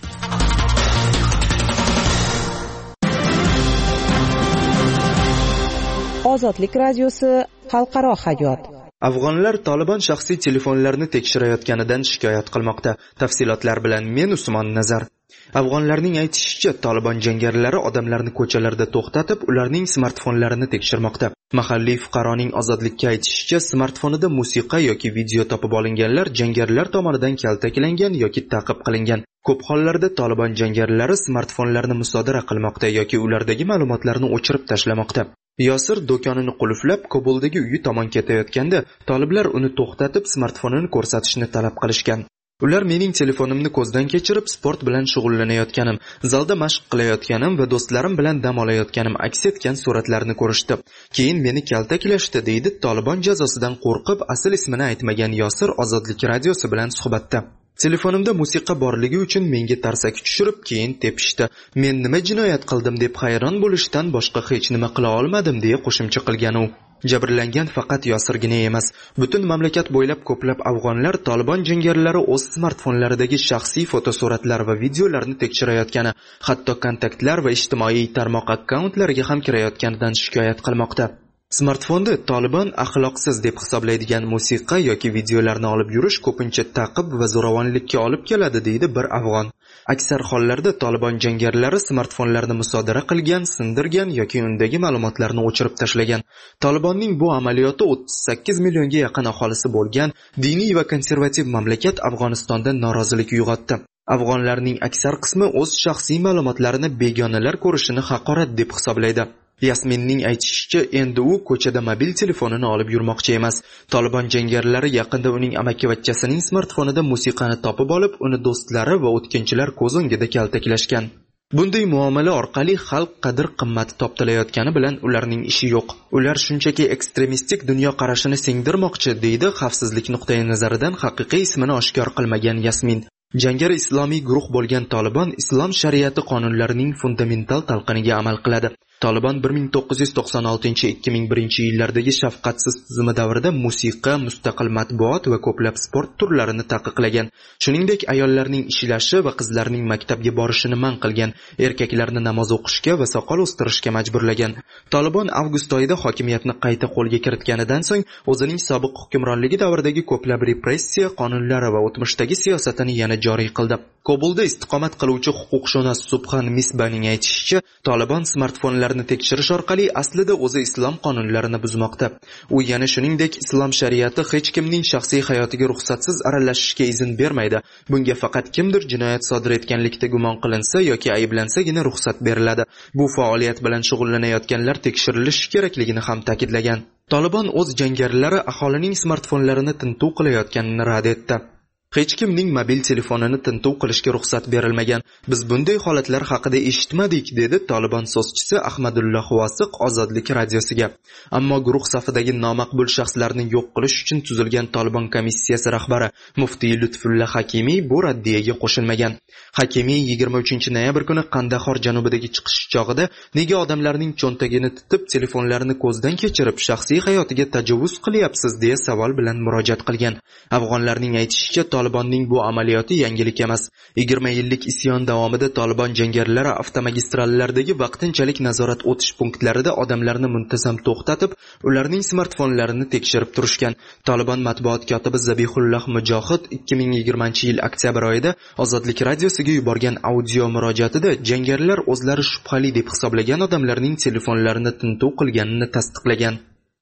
Ozodlik radiosi xalqaro hayot. Afg'onlar Taliban shaxsiy telefonlarini tekshirayotganidan shikoyat qilmoqda. Tafsilotlar bilan men Usmon Nazar. Afg'onlarning aytishicha, Taliban jangarilari odamlarni ko'chalarda to'xtatib, ularning smartfonlarini tekshirmoqda. Mahalliy fuqaroning Ozodlikka aytishicha, smartfonida musiqa yoki video topib olinganlar jangarilar tomonidan kaltaklangan yoki ta'qib qilingan. Ko'p hollarda Taliban jangarilari smartfonlarni musodara qilmoqda yoki ulardagi ma'lumotlarni o'chirib tashlamoqda. Yosir do'konini qulflab, Kobuldagi uyi tomon ketayotganda, taliblar uni to'xtatib, smartfonini ko'rsatishni talab qilishgan. Ular mening telefonimni ko'zdan kechirib, sport bilan shug'ullanayotganim, zalda mashq qilayotganim va do'stlarim bilan dam olayotganim aks etgan suratlarni ko'rishdi. Keyin meni kaltaklashdi, deydi Taliban jazosidan qo'rqib asl ismini aytmagan Yosir Ozodlik radiosi bilan suhbatda. Telefonimda musiqa borligi uchun menga tarsak tushirib, keyin tepishdi. Men nima jinoyat qildim deb hayron bo'lishdan boshqa hech nima qila olmadim, deya qo'shimcha qilgan u. Jabrlangan faqat Yosirgina emas. Butun mamlakat bo'ylab ko'plab afg'onlar Taliban jangarilari o'z smartfonlaridagi shaxsiy fotosuratlar va videolarni tekshirayotgani, hatto kontaktlar va ijtimoiy tarmoq akkauntlariga ham kirayotganidan shikoyat qilmoqda. Smartfonda Taliban axloqsiz deb hisoblaydigan musiqa yoki videolarni olib yurish ko'pincha ta'qib va zo'ravonlikka olib keladi, deydi bir afg'on. Aksar hollarda Taliban jangarilari smartfonlarni musodara qilgan, sindirgan yoki undagi ma'lumotlarni o'chirib tashlagan. Talibanning bu amaliyoti o'ttiz sakkiz millionga yaqin aholisi bo'lgan diniy va konservativ mamlakat Afg'onistonda norozilik uyg'otdi. Afg'onlarning aksar qismi o'z shaxsiy ma'lumotlarini begonalar ko'rishini haqorat deb hisoblaydi. Yasminning aytishicha, endi u ko'chada mobil telefonini olib yurmoqchi emas. Taliban jangarilari yaqinda uning amakivachchasining smartfonida musiqani topib olib, uni do'stlari va o'tkinchilar ko'z o'ngida kaltaklashgan. Bunday muomala orqali xalq qadr-qimmati toptilayotgani bilan ularning ishi yo'q. Ular shunchaki ekstremistik dunyo qarashini singdirmoqchi, deydi xavfsizlik nuqtai nazaridan haqiqiy ismini oshkor qilmagan Yasmin. Jangari islomiy guruh bo'lgan Taliban islom shariati qonunlarining fundamental talqiniga amal qiladi. Taliban bir ming to'qqiz yuz to'qson oltinchi ikki ming birinchi yillardagi shafqatsiz tizimi davrida musiqa, mustaqil matbuot va ko'plab sport turlarini taqiqlagan. Shuningdek, ayollarning ishlashi va qizlarning maktabga borishini man qilgan, erkaklarni namoz o'qishga va soqol o'stirishga majburlagan. Taliban avgust oyida hokimiyatni qayta qo'lga kiritganidan so'ng o'zining sobiq hukmronligi davridagi ko'plab repressiya qonunlari va o'tmishdagi siyosatini yana joriy qildi. Kobulda istiqomat qiluvchi huquqshunos Subhan Misbaning aytishicha, Taliban smartfonlarni tekshirish orqali aslida o'zi islom qonunlarini buzmoqda. U yana shuningdek, islom shariati hech kimning shaxsiy hayotiga ruxsatsiz aralashishga izn bermaydi. Bunga faqat kimdir jinoyat sodir etganlikda gumon qilinsa yoki ayblansagina ruxsat beriladi. Bu faoliyat bilan shug'ullanayotganlar tekshirilishi kerakligini ham ta'kidlagan. Taliban o'z jangarilari aholining smartfonlarini tintuv qilayotganini rad etdi. Hech kimning mobil telefonini tintuv qilishga ruxsat berilmagan. Biz bunday holatlar haqida eshitmadik, dedi Taliban so'zchisi Ahmadulloh Vosiq Ozodlik radiosiga. Ammo guruh safidagi nomaqbul shaxslarni yo'q qilish uchun tuzilgan Taliban komissiyasi rahbari Muftiy Lutfulla Hakimiy bu raddiyaga qo'shilmagan. Hakimiy yigirma uchinchi noyabr kuni Qandahor janubidagi chiqish chog'ida nega odamlarning cho'ntagini titib, telefonlarini ko'zdan kechirib, shaxsiy hayotiga tajovuz qilyapsiz deya savol bilan murojaat qilgan. Afg'onlarning aytishicha, Talibanning bu amaliyoti yangilik emas. yigirma yillik isyon davomida Taliban jangarilari avtomagistrallardagi vaqtinchalik nazorat o'tish punktlarida odamlarni muntazam to'xtatib, ularning smartfonlarini tekshirib turishgan. Taliban matbuot kotibi Zabihulloh Mujohid ikki ming yigirmanchi yil oktyabr oyida Ozodlik radiosiga yuborgan audio murojaatida jangarilar o'zlari shubhali deb hisoblagan odamlarning telefonlarini tintuv qilganini tasdiqlagan.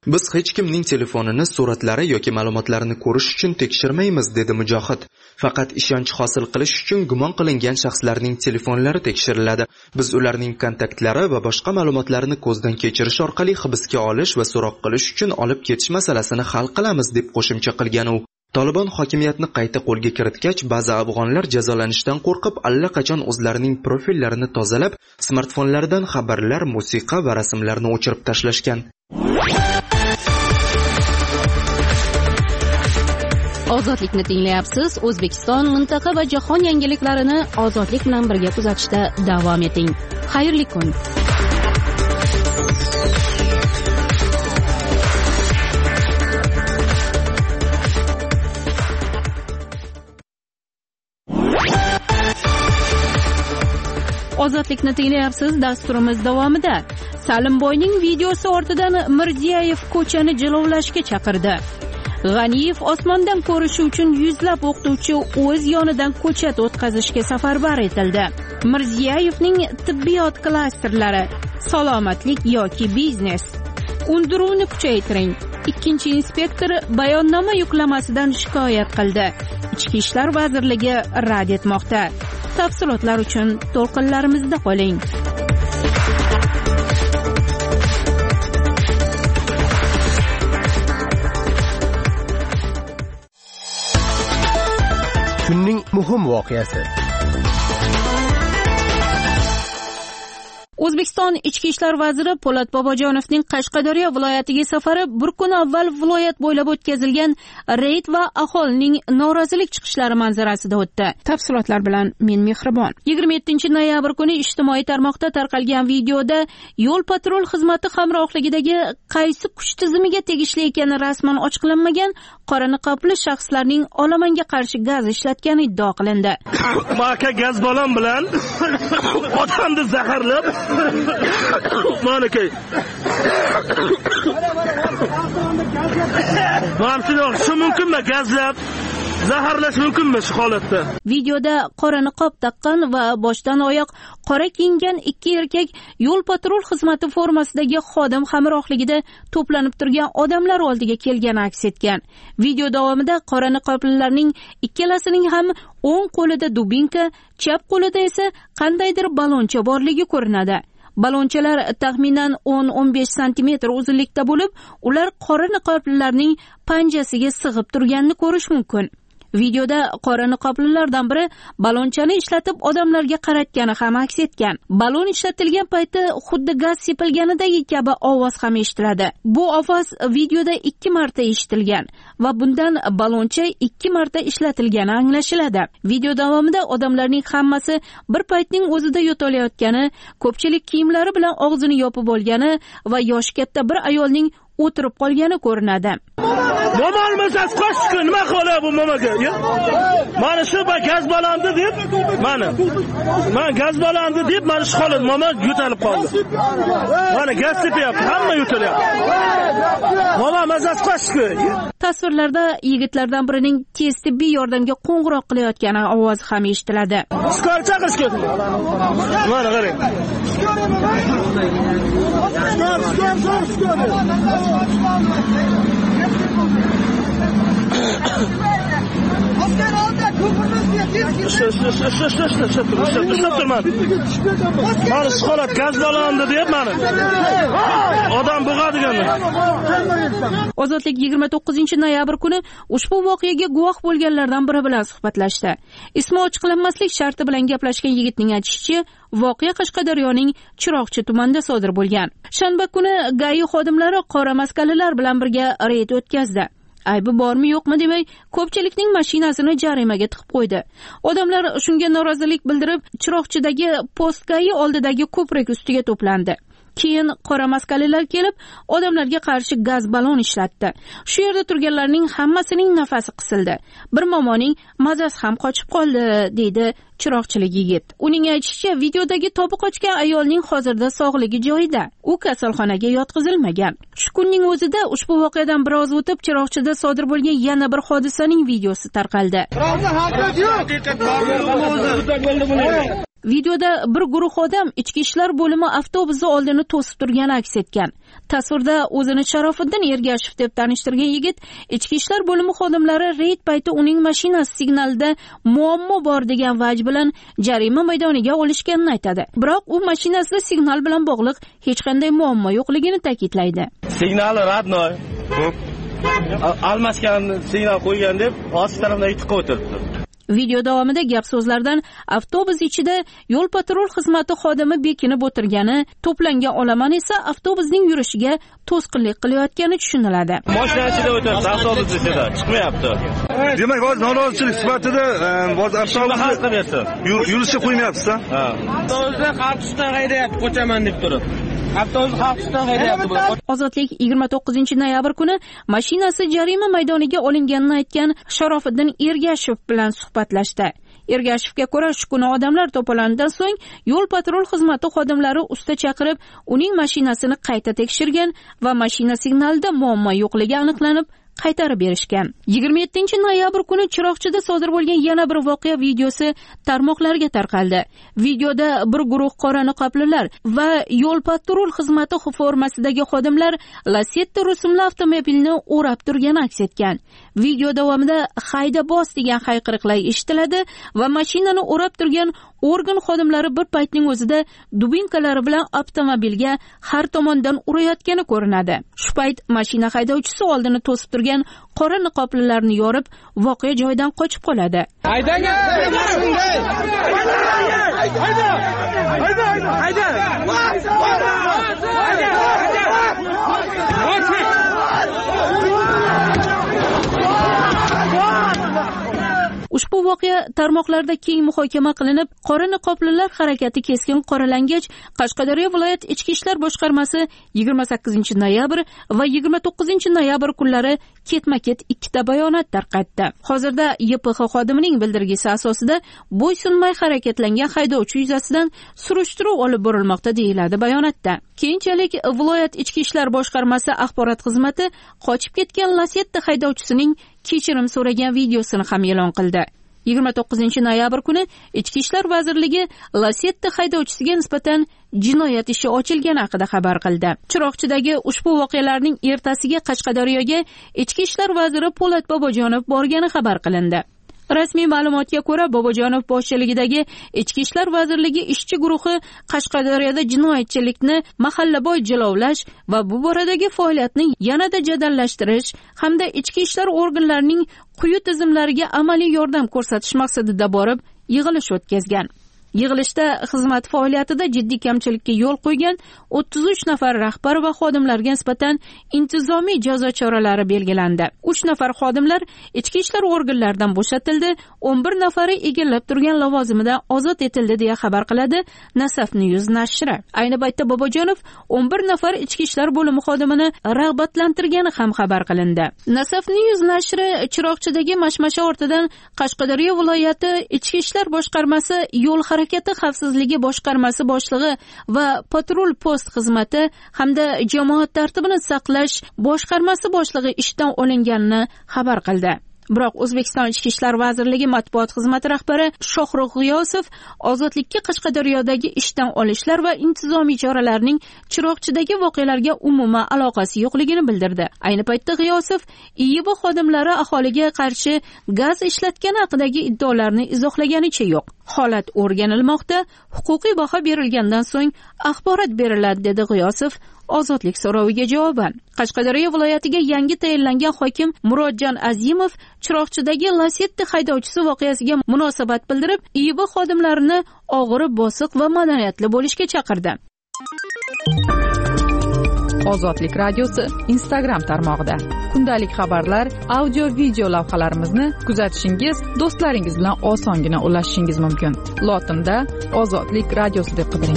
Biz hech kimning telefonini, suratlari yoki ma'lumotlarini ko'rish uchun tekshirmaymiz, dedi Mujohid. Faqat ishonch hosil qilish uchun gumon qilingan shaxslarning telefonlari tekshiriladi. Biz ularning kontaktlari va boshqa ma'lumotlarini ko'zdan kechirish orqali hibsga olish va so'roq qilish uchun olib ketish masalasini hal qilamiz, deb qo'shimcha qilgan u. Taliban hokimiyatni qayta qo'lga kiritgach, ba'zi afg'onlar jazolanishdan qo'rqib allaqachon o'zlarining profillarini tozalab, smartfonlaridan xabarlar, musiqa va rasmlarni o'chirib tashlashgan. Ozodlikni tinglayapsiz. O'zbekiston, mintaqa va jahon yangiliklarini ozodlik bilan birga kuzatishda davom eting. Xayrli kun. Ozodlikni tinglayapsiz. Dasturimiz davomida Salimboyning videosi ortidan Mirziyoyev ko'chani jilovlashga chaqirdi. G'aniyev osmondan ko'rishi uchun yuzlab o'qituvchi o'z yonidan ko'chat o'tkazishga safarbar etildi. Mirziyoyevning tibbiyot klasterlari, salomatlik yoki biznes. Unduruvni kuchaytiring. Ikkinchi inspektor bayonnoma yuklamasidan shikoyat qildi. Ichki ishlar vazirligi rad etmoqda. Tafsilotlar uchun to'lqinlarimizda qoling. Kunning muhim voqeasi. O'zbekiston Ichki ishlar vaziri Po'lat Bobojonovning Qashqadaryo viloyatiga safari bir kun avval viloyat bo'ylab o'tkazilgan reyd va aholining norozilik chiqishlari manzarasida o'tdi. Tafsilotlar bilan men Mehribon. yigirma yettinchi noyabr kuni ijtimoiy tarmoqda tarqalgan videoda yo'l patrul xizmati hamrohligidagi qaysi kuch tizimiga tegishli ekani rasman ochiqlanmagan qora niqobli shaxslarning olomanga qarshi gaz ishlatgani iddio qilindi. Maka gaz balon bilan odamni zaharlab mana kay. Mana shu mumkinmi gazlab zaharlash mumkinmi shu holatda? Videoda qora niqob taqqan va boshdan oyoq qora kiyingan ikki erkak yo'l patrul xizmati formasidagi xodim hamrohligida to'planib turgan odamlar oldiga kelgani aks etgan. Video davomida qora niqoblilarning ikkalasining ham o'ng qo'lida dubinka, chap qo'lida esa qandaydir baloncha borligi ko'rinadi. Balonchalar taxminan o'n o'n besh santimetr uzunlikda bo'lib, ular qora niqoblilarning panjasiga sig'ib turganini ko'rish mumkin. Videoda qora niqoblilardan biri balonchani ishlatib odamlarga qaratgani ham aks etgan. Balon ishlatilgan paytda xuddi gaz sepilganidagi kabi ovoz ham eshitiladi. Bu ovoz videoda ikki marta eshitilgan va bundan baloncha ikki marta ishlatilgani anglashiladi. Video davomida odamlarning hammasi bir paytning o'zida yo'talayotgani, ko'pchilik kiyimlari bilan og'zini yopib olgani va yoshi katta bir ayolning o'tirib qolgani ko'rinadi. Mo'malmasiz qo'shku nima qiladi bu momaga? Mana shu gaz balandi deb, mana. Men gaz balandi deb mana shu holat moma yo'talib qoldi. Mana gaz sepyapti, hamma yo'talyapti. Moma mazasi qo'shku. Tasvirlarda yigitlardan birining tez tibbiy yordamga qo'ng'iroq qilayotgani ovozi ham eshitiladi. Skor chaqirish kerak. Mana qarang. Mana shu holat gaz balonda deyapman. Odam bo'g'adigan. Ozodlik yigirma to'qqizinchi noyabr kuni ushbu voqeaga guvoh bo'lganlardan biri bilan suhbatlashdi. Ismi ochiqlanmaslik sharti bilan gaplashgan yigitning aytishicha, voqea Qashqadaryoning Chiroqchi tumanida sodir bo'lgan. Shanba kuni G A I xodimlari qora maskalilar bilan birga reyd o'tkazdi. Aybi bormi yo'qmi demay, ko'pchilikning mashinasini jarimaga tiqib qo'ydi. Odamlar shunga norozilik bildirib, Chiroqchidagi post G A I oldidagi ko'prik ustiga to'plandi. Keyin qora maskalilar kelib, odamlarga qarshi gaz balon ishlatdi. Shu yerda turganlarning hammasining nafasi qisildi. Bir momoning mazasi ham qochib qoldi, deydi chiroqchilik yigit. Uning aytishicha, videodagi tobi qochgan ayolning hozirda sog'ligi joyida. U kasalxonaga yotqizilmagan. Shu kunning o'zida ushbu voqeadan biroz o'tib, Chiroqchida sodir bo'lgan yana bir hodisaning videosi tarqaldi. Videoda bir guruh odam ichki ishlar bo'limi avtobusi oldini to'sib turgani aks etgan. Tasvirda o'zini Sharofiddin Ergashev deb tanishtirgan yigit ichki ishlar bo'limi xodimlari reyd payti uning mashinasi signalida muammo bor degan vaj bilan jarima maydoniga olishganini aytadi. Biroq u mashinasida signal bilan bog'liq hech qanday muammo yo'qligini ta'kidlaydi. Signali radnoy. Almasgan signal qo'ygan deb past tarafdan yiqib o'tiribdi. Video davomida gap so'zlardan avtobus ichida yo'l patrul xizmati xodimi bekinib o'tirgani, to'plangan olomon esa avtobusning yurishiga to'sqinlik qilayotgani tushuniladi. Mashina ichida o'tiribdi, avtobus ichida chiqmayapti. Demak, hozir norozichilik sifatida hozir avtobusni yurishga qo'ymayapsiz-a? Ha. Avtobusni xalq ustidan haydayapti, qo'chaman deb turib. Avtobus xalq ustidan haydayapti. Ozodlik yigirma to'qqizinchi noyabr kuni mashinasi jarima maydoniga olinganini aytgan Sharofiddin Ergashev bilan suhbatlashdi. Ergashevga ko'ra, shu kuni odamlar to'polganidan so'ng yo'l patrul xizmati xodimlari usta chaqirib, uning mashinasini qayta tekshirgan va mashina signalida muammo yo'qligi aniqlanib, qaytarib berishgan. yigirma yettinchi noyabr kuni Chiroqchida sodir bo'lgan yana bir voqea videosi tarmoqlarga tarqaldi. Videoda bir guruh qora niqoblilar va yo'l patrul xizmati formasidagi xodimlar Lacetti rusumli avtomobilni o'rab turgani aks etgan. Video davomida hayda bos degan hayqiriqlar eshitiladi va mashinani o'rab turgan organ xodimlari bir paytning o'zida dubinkalari bilan avtomobilga har tomondan urayotgani ko'rinadi. Shu payt mashina haydovchisi oldini to'sib turgan qora niqoblilarni yorib, voqea joyidan qochib qoladi. Haydang! Ushbu voqea tarmoqlarda keng muhokama qilinib, qora niqoblilar harakati keskin qoralangach, Qashqadaryo viloyat ichki ishlar boshqarmasi yigirma sakkizinchi noyabr va yigirma to'qqizinchi noyabr kunlari ketma-ket ikkita bayonot tarqatdi. Hozirda Y P X xodimining bildirgisi asosida bo'ysunmay harakatlangan haydovchi yuzasidan surishtiruv olib borilmoqda deyiladi bayonotda. Keyinchalik viloyat ichki ishlar boshqarmasi axborot xizmati qochib ketgan Lacetti haydovchisining kechirim so'ragan videosini ham e'lon qildi. yigirma to'qqizinchi noyabr kuni Ichki ishlar vazirligi Lacetti haydovchisiga nisbatan jinoyat ishi ochilgani haqida xabar qildi. Chiroqchidagi ushbu voqealarning ertasiga Qashqadaryoga Ichki ishlar vaziri Po'lat Bobojonov borgani xabar qilindi. Rasmiy ma'lumotga ko'ra, Bobojonov boshchiligidagi Ichki ishlar vazirligi ishchi guruhi Qashqadaryoda jinoyatchilikni mahallabo'y jilovlash va bu boradagi faoliyatni yanada jadallashtirish hamda ichki ishlar organlarining quyi tizimlariga amaliy yordam ko'rsatish maqsadida borib yig'ilish o'tkazgan. Yig'ilishda xizmat faoliyatida jiddiy kamchilikka yo'l qo'ygan o'ttiz uch nafar rahbar va xodimlarga nisbatan intizomiy jazo choralari belgilandi. uch nafar xodimlar ichki ishlar organlaridan bo'shatildi, o'n bir nafari egallab turgan lavozimidan ozod etildi deya xabar qiladi Nasaf News nashri. Ayni paytda Bobojonov o'n bir nafar ichki ishlar bo'limi xodimini rag'batlantirgani ham xabar qilindi. Nasaf News nashri Chiroqchidagi mashmasha ortidan Qashqadaryo viloyati ichki ishlar boshqarmasi yo'l harakati xavfsizligi boshqarmasi boshlig'i va patrul post xizmati hamda jamoat tartibini saqlash boshqarmasi boshlig'i ishdan olinganini xabar qildi. Biroq O'zbekiston Ichki ishlar vazirligi matbuot xizmati rahbari Shohruh G'iyosov ozodlikka Qashqadaryodagi ishdan olishlar va intizomiy choralarning Chiroqchidagi voqealarga umuman aloqasi yo'qligini bildirdi. Ayni paytda G'iyosov I Y B xodimlari aholiga qarshi gaz ishlatgani haqidagi iddaolarni izohlaganicha yo'q. Holat o'rganilmoqda, huquqiy baho berilgandan so'ng axborot beriladi, dedi G'iyosov ozodlik so'roviga javoban. Qashqadaryo viloyatiga yangi tayinlangan hokim Murodjon Azimov Chiroqchidagi Lacetti haydovchisi voqeasiga munosabat bildirib, I Y B xodimlarini og'iri, bosiq va madaniyatli bo'lishga chaqirdi. Ozodlik radiosi Instagram tarmog'ida kundalik xabarlar, audio video lavhalarimizni kuzatishingiz, do'stlaringiz bilan osongina ulashishingiz mumkin. Lotinda Ozodlik radiosi deb qidiring.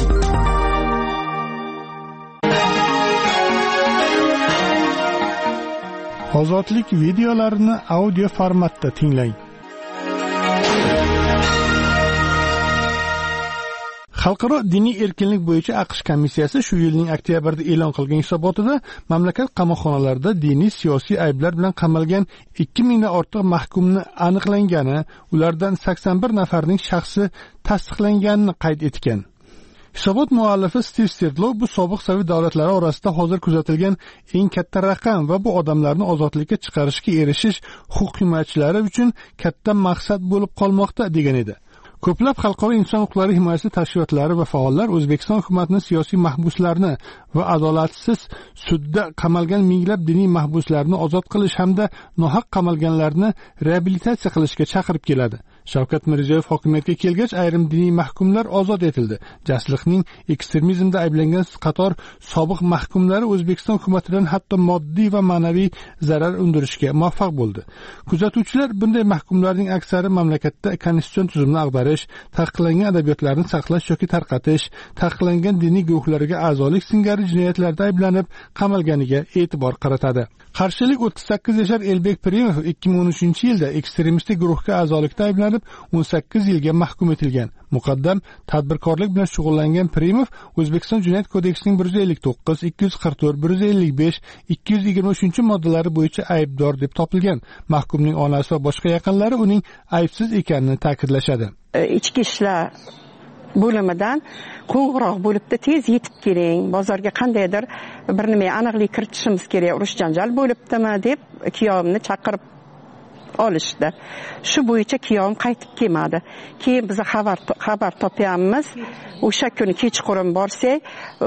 Ozodlik videolarini audio formatda tinglang. Xalqaro diniy erkinlik bo'yicha AQSh komissiyasi shu yilning oktyabrida e'lon qilgan hisobotida mamlakat qamoqxonalarida diniy siyosiy ayblar bilan qamalgan ikki mingdan ortiq mahkumni aniqlangani, ulardan sakson bir nafarining shaxsi tasdiqlanganini qayd etgan. Hisobot muallifi Stiv Sterdlow bu sobiq Sovet davlatlari orasida hozir kuzatilgan eng katta raqam va bu odamlarni ozodlikka chiqarishga erishish huquq himoyachilari uchun katta maqsad bo'lib qolmoqda degan edi. Ko'plab xalqaro inson huquqlari himoyasi tashkilotlari va faollar O'zbekiston hukumatining siyosiy mahbuslarni va adolatsiz sudda qamalgan minglab diniy mahbuslarni ozod qilish hamda nohaq qamalganlarni reabilitatsiya qilishga chaqirib keladi. Shavkat Mirziyoyev hokimiyatga kelgach, ayrim diniy mahkumlar ozod etildi. Jasliqning ekstremizmda ayblangan qator sobiq mahkumlari O'zbekiston hukumatidan hatto moddiy va ma'naviy zarar undirishga muvaffaq bo'ldi. Kuzatuvchilar bunday mahkumlarning aksari mamlakatda konstitutsion tuzumni ag'darish, taqiqlangan adabiyotlarni saqlash yoki tarqatish, taqiqlangan diniy guruhlarga a'zolik singari jinoyatlarda ayblanib qamalganiga e'tibor qaratadi. Qarshilik o'ttiz sakkiz yashar Elbek Pirimov ikki ming o'n uchinchi yilda ekstremistik guruhga a'zolikda ayblanib o'n sakkiz yilga mahkum etilgan. Muqaddam tadbirkorlik bilan shug'ullangan Pirimov O'zbekiston Jinoyat kodeksining bir yuz ellik to'qqiz, ikki yuz qirq to'rt, bir yuz ellik besh, ikki yuz yigirma uchinchi moddalari bo'yicha aybdor deb topilgan. Mahkumning onasi va boshqa yaqinlari uning aybsiz ekanini ta'kidlashadi. Ichki ishlar bo'limidan qo'ng'iroq bo'libdi, tez yetib keling, bozorga qandaydir bir nima aniqlik kiritishimiz kerak, urush janjal bo'libdimi deb kuyovimni chaqirib olishdi. Shu bo'yicha kuyovim qaytib kelmadi. Keyin biz xabar xabar topyapmiz. O'sha kuni kechqurun borsak,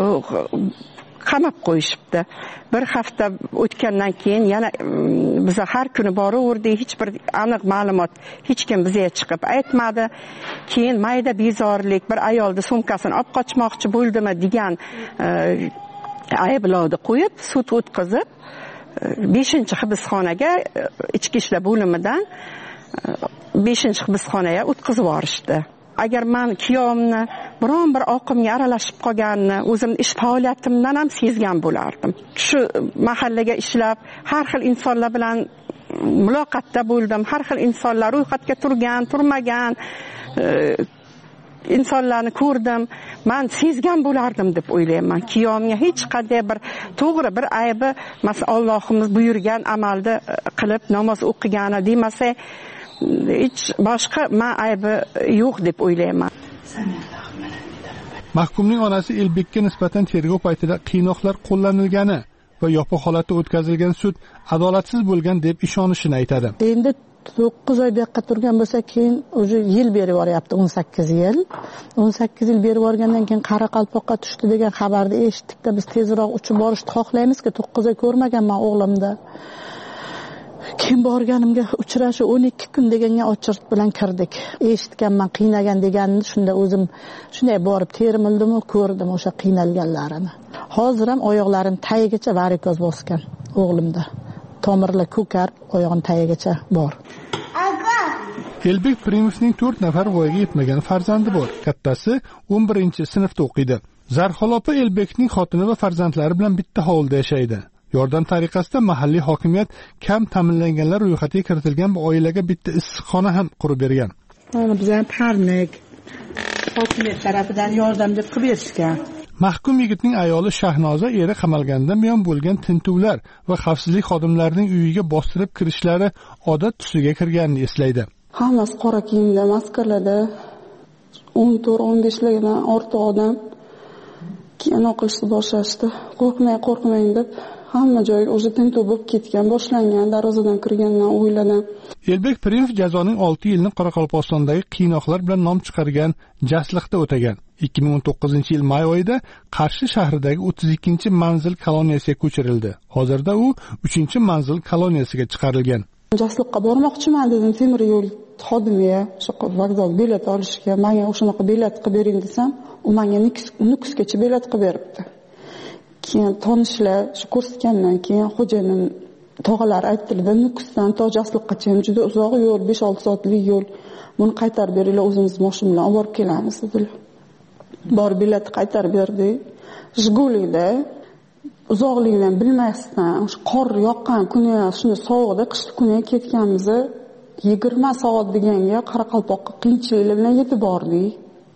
qamab qo'yishibdi. Bir hafta o'tgandan keyin yana biz har kuni boraverdik, hech bir aniq ma'lumot hech kim bizga chiqib aytmadi. Keyin mayda bezorlik bir ayolni sumkasini olib qochmoqchi bo'ldimi degan ayblovni qo'yib, sud o'tkazib, beshinchi hibsxonaga ichki ishlar bo'limidan beshinchi hibsxonaga o'tkazib yuborishdi. Agar men kuyovimni biron bir oqimga aralashib qolganini o'zim ish faoliyatimdan ham sezgan bo'lardim. Shu mahallaga ishlab, har xil insonlar bilan muloqotda bo'ldim. Har xil insonlar ro'yxatga turgan, turmagan insonlarni ko'rdim. Men sezgan bo'lardim deb o'ylayman. Kuyovimga hech qanday bir to'g'ri bir aybi, masalan, Allohimiz buyurgan amalni qilib namoz o'qigani demasa, hech boshqa men aybi yo'q deb o'ylayman. Mahkumning onasi Elbekka nisbatan tergov paytida qiynoqlar qo'llanilgani va yopiq holatda o'tkazilgan sud adolatsiz bo'lgan deb ishonishini aytadi. Endi to'qqiz oy bu yoqqa turgan bo'lsa, keyin o'zi yil berib yuboryapti, o'n sakkiz yil. o'n sakkiz yil berib yuborgandan keyin Qoraqalpoqqa tushdi degan xabarni eshitdik-da, biz tezroq uchib borishni xohlaymiz-ku, to'qqiz oy ko'rmaganman o'g'limda. Keyin borganimga uchrashuv o'n ikki kun deganga ochirt bilan kirdik. Eshitganman qiynagan deganini, shunda o'zim shunday borib terimildim, ko'rdim o'sha qiynalganlarini. Hozir ham oyoqlarim tagigacha varikoz bosgan o'g'limda. Tomirlar ko'karib, oyog'im tagigacha bor. Elbek Pirimovning to'rt nafar voyaga yetmagan farzandi bor. Kattasi o'n birinchi sinfda o'qiydi. Zarxol opa Elbekning xotini va farzandlari bilan bitta hovlida yashaydi. Yordam tariqasida mahalliy hokimiyat kam ta'minlanganlar ro'yxatiga kiritilgan bu oilaga bitta issiqxona ham qurib bergan. Mana bizlar parnik hokimiyat tarafidan yordam deb qilib berishgan. Mahkum yigitning ayoli Shahnoza eri qamalgandan buyon bo'lgan tintuvlar va xavfsizlik xodimlarining uyiga bostirib kirishlari odat tusiga kirganini eslaydi. Hammasi qora kiyimda, maskarlarda o'n to'rt o'n beshlardan ortiq odam keyin o'qishni boshlashdi. Qo'rqmay, qo'rqmang deb hamma joy o'zi tintuv bo'lib ketgan, boshlangan, darvozadan kirgandan o'yladim. Elbek Pirimov jazoning olti yilni Qoraqalpog'istondagi qiynoqlar bilan nom chiqargan Jasliqda o'tagan. ikki ming o'n to'qqizinchi yil may oyida Qarshi shahridagi o'ttiz ikkinchi manzil koloniyasiga ko'chirildi. Hozirda u uchinchi manzil koloniyasiga chiqarilgan. Jasliqqa bormoqchiman dedim temir yo'l xodimiga, shu vokzal bilet olishga, menga o'shanaqa bilet qilib bering desam, u menga Nukusgacha bilet qilib beribdi. Keyin tanishlar shu ko'rsatgandan keyin xo'jayinim tog'alar aytdilar, Nukusdan to Jasliqqacha juda uzoq yo'l, besh olti soatlik yo'l. Buni qaytarib beringlar, o'zimiz mashina bilan olib borib kelamiz dedilar. Bor biletni qaytarib berdik. Jigulida uzoqligini bilmasdan, o'sha qor yoqqan kuni, shunday sovuqda qishki kuni ketganmiz. yigirma soat deganga Qoraqalpoqqa qiyinchiliklar bilan yetib bordik.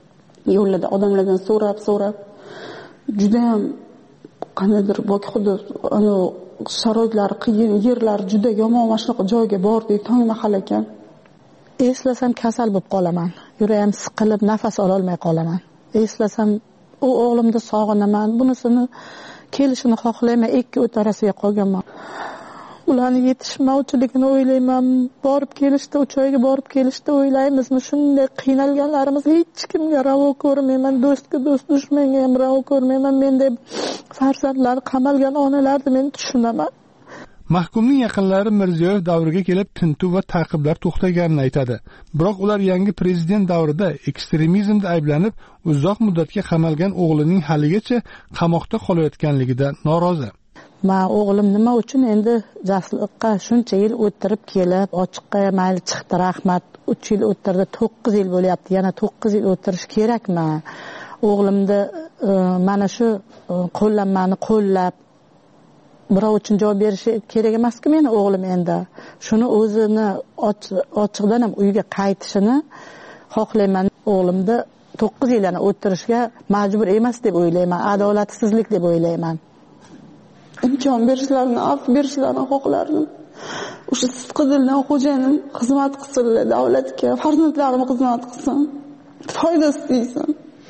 yo'llarda odamlardan so'rab so'rab juda ham qandaydir boki xuddi ana sharoitlari qiyin yerlar juda yomon mana shunaqa joyga bordik tong mahal ekan. Eslasam kasal bo'lib qolaman, yuragim siqilib nafas ola olmay qolaman. Eslasam u o'g'limni sog'inaman, bunisini kelishini xohlayman, ikki o'tarasiga qolganman. Ularni yetishmovchiligini o'ylayman, borib kelishda, uch oyga borib kelishda o'ylaymizmi, shunday qiynalganlarimiz hech kimga ravo ko'rmayman, do'stga do'st, dushmanga ham ravo ko'rmayman. Menday farzandlari qamalgan onalarni men tushunaman. Mahkumning yaqinlari Mirziyoyev davriga kelib tintuv va ta'qiblar to'xtaganini aytadi. Biroq ular yangi prezident davrida ekstremizmda ayblanib, uzoq muddatga qamalgan o'g'lining haligacha qamoqda qolayotganligidan norozi. Men o'g'lim nima uchun endi jasliqqa shuncha yil o'tirib kelib, ochiqqa mayli chiqdi, rahmat. uch yil o'tirdi, to'qqiz yil bo'lyapti. Yana to'qqiz yil o'tirish kerakmi? O'g'limni mana shu qo'llanmani qo'llab birov uchun javob berishi kerak emas-ku meni o'g'lim endi. Shuni o'zini ochiqdan ham uyga qaytishini xohlayman. O'g'limni to'qqiz yilni o'tirishga majbur emas deb o'ylayman. Adolatsizlik deb o'ylayman. imkon berishlarini, afv berishlarini xohlardim. O'sha sidqidildan xo'jayinim xizmat qilsin, davlatga, farzandlarim xizmat qilsin, foydasi tegsin.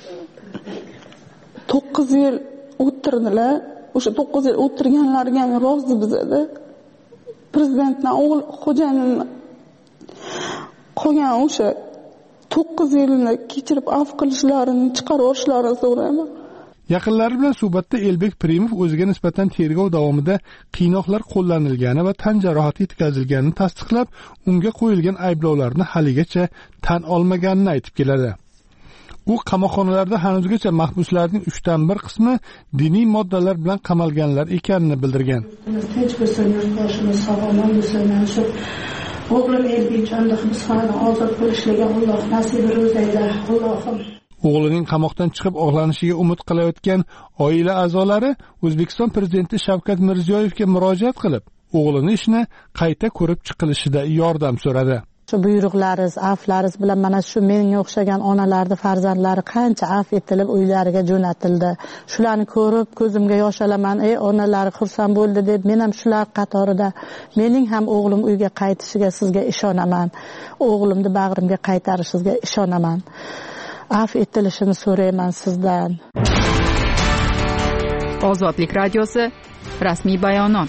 to'qqiz yil o'tirdilar. O'sha to'qqiz yil o'tirganlarga ham rozi bizada. Prezidentning o'g'li xo'jayinimni qolgan o'sha to'qqiz yilni kechirib afv qilishlarini, chiqarib yuborishlarini so'rayman. Yaqinlari bilan suhbatda Elbek Pirimov o'ziga nisbatan tergov davomida qiynoqlar qo'llanilgani va tan jarohati yetkazilganini tasdiqlab, unga qo'yilgan ayblovlarni haligacha tan olmaganini aytib keladi. U qamoqxonalarda hanuzgacha mahbuslarning uchdan bir qismi diniy moddalar bilan qamalganlar ekanini bildirgan. Tinch bo'lsin, yurtboshimiz sog'lom bo'lsin, shu o'g'lim Elbekjonda hibsxonadan ozod bo'lishiga Alloh nasib ro'zayda. Allohim O'g'lining qamoqdan chiqib og'lanishiga umid qilayotgan oila a'zolari O'zbekiston prezidenti Shavkat Mirziyoyevga murojaat qilib, o'g'lini ishni qayta ko'rib chiqilishida yordam so'radi. Shu buyruqlaringiz, aflaringiz bilan mana shu menga o'xshagan onalarning farzandlari qancha af etilib uylariga jo'natildi. Shularni ko'rib ko'zimga yosh olaman. Ey onalari xursand bo'ldi deb, men ham shular qatorida mening ham o'g'lim uyga qaytishiga sizga ishonaman. O'g'limni bag'rimga qaytarishingizga ishonaman. Af etilishini so'rayman sizdan. Ozodlik radiosi rasmiy bayonot.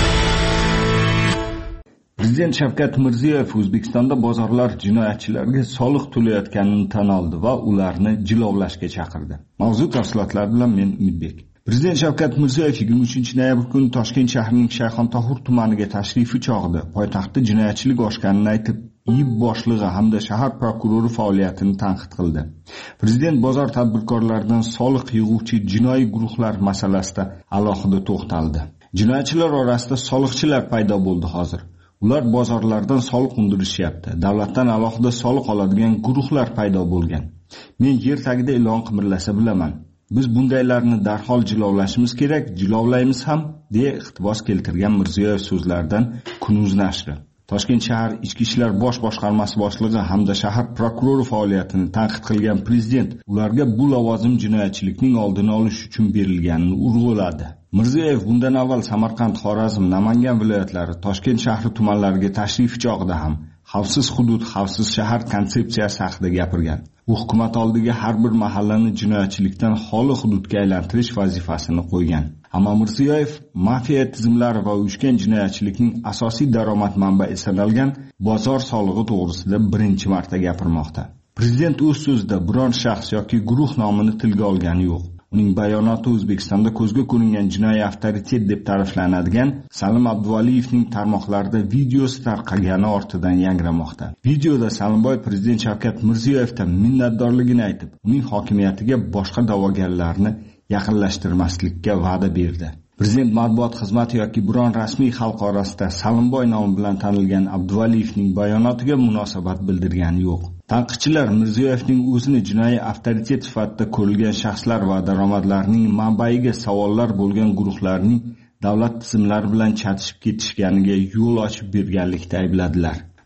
Prezident Shavkat Mirziyoyev O'zbekistonda bozorlar jinoyatchilarga soliq to'layotganini tan oldi va ularni jilovlashga chaqirdi. Mavzu tafsilotlari bilan men Umidbek. Prezident Shavkat Mirziyoyev yigirma uchinchi noyabr kuni Toshkent shahrining Shayxontohur tumaniga tashrifi chog'ida poytaxtda jinoyatchilik oshganini aytib, I B boshlig'i hamda shahar prokurori faoliyatini tanqid qildi. Prezident bozor tadbirkorlaridan soliq yig'uvchi jinoiy guruhlar masalasida alohida to'xtaldi. Jinoyatchilar orasida soliqchilar paydo bo'ldi hozir. Ular bozorlardan soliq undirishyapti. Davlatdan alohida soliq oladigan guruhlar paydo bo'lgan. Men yer tagida ilon qimirlasa bilaman. Biz bundaylarni darhol jilovlashimiz kerak, jilovlaymiz ham, deya iqtibos keltirgan Mirziyoyev so'zlaridan Kunuz nashri. Toshkent shahar Ichki ishlar bosh boshqarmasi boshlig'i hamda shahar prokurori faoliyatini tanqid qilgan prezident ularga bu lavozim jinoyatchilikning oldini olish uchun berilganini urg'uladi. Mirziyoyev bundan avval Samarqand, Xorazm, Namangan viloyatlari, Toshkent shahri tumanlariga tashrif chog'ida ham xavfsiz hudud, xavfsiz shahar konsepsiyasi haqida gapirgan. U hukumat oldiga har bir mahallani jinoyatchilikdan xoli hududga aylantirish vazifasini qo'ygan. Ammo Mirziyoyev mafiya tizimlari va uyushgan jinoyatchilikning asosiy daromad manbai sanalgan bozor solig'i to'g'risida birinchi marta gapirmoqda. Prezident o'z so'zida biron shaxs yoki guruh nomini tilga olgani yo'q. Uning bayonoti O'zbekistonda ko'zga ko'ringan jinoiy avtoritet deb ta'riflanadigan Salim Abduvaliyevning tarmoqlarida videosi tarqagani ortidan yangramoqda. Videoda Salimboy prezident Shavkat Mirziyoyevdan minnatdorligini aytib, uning hokimiyatiga boshqa da'vogarlarni yaqinlashtirmaslikka va'da berdi. Prezident matbuot xizmati yoki biron rasmiy xalq orasida Salimboy nomi bilan tanilgan Abduvaliyevning bayonotiga munosabat bildirgani yo'q. Tanqidchilar Mirziyoyevning o'zini jinoiy avtoritet sifatida ko'rilgan shaxslar va daromadlarning manbaiga savollar bo'lgan guruhlarning davlat tizimlari bilan chatishib ketishganiga yo'l ochib berganlikda aybladilar.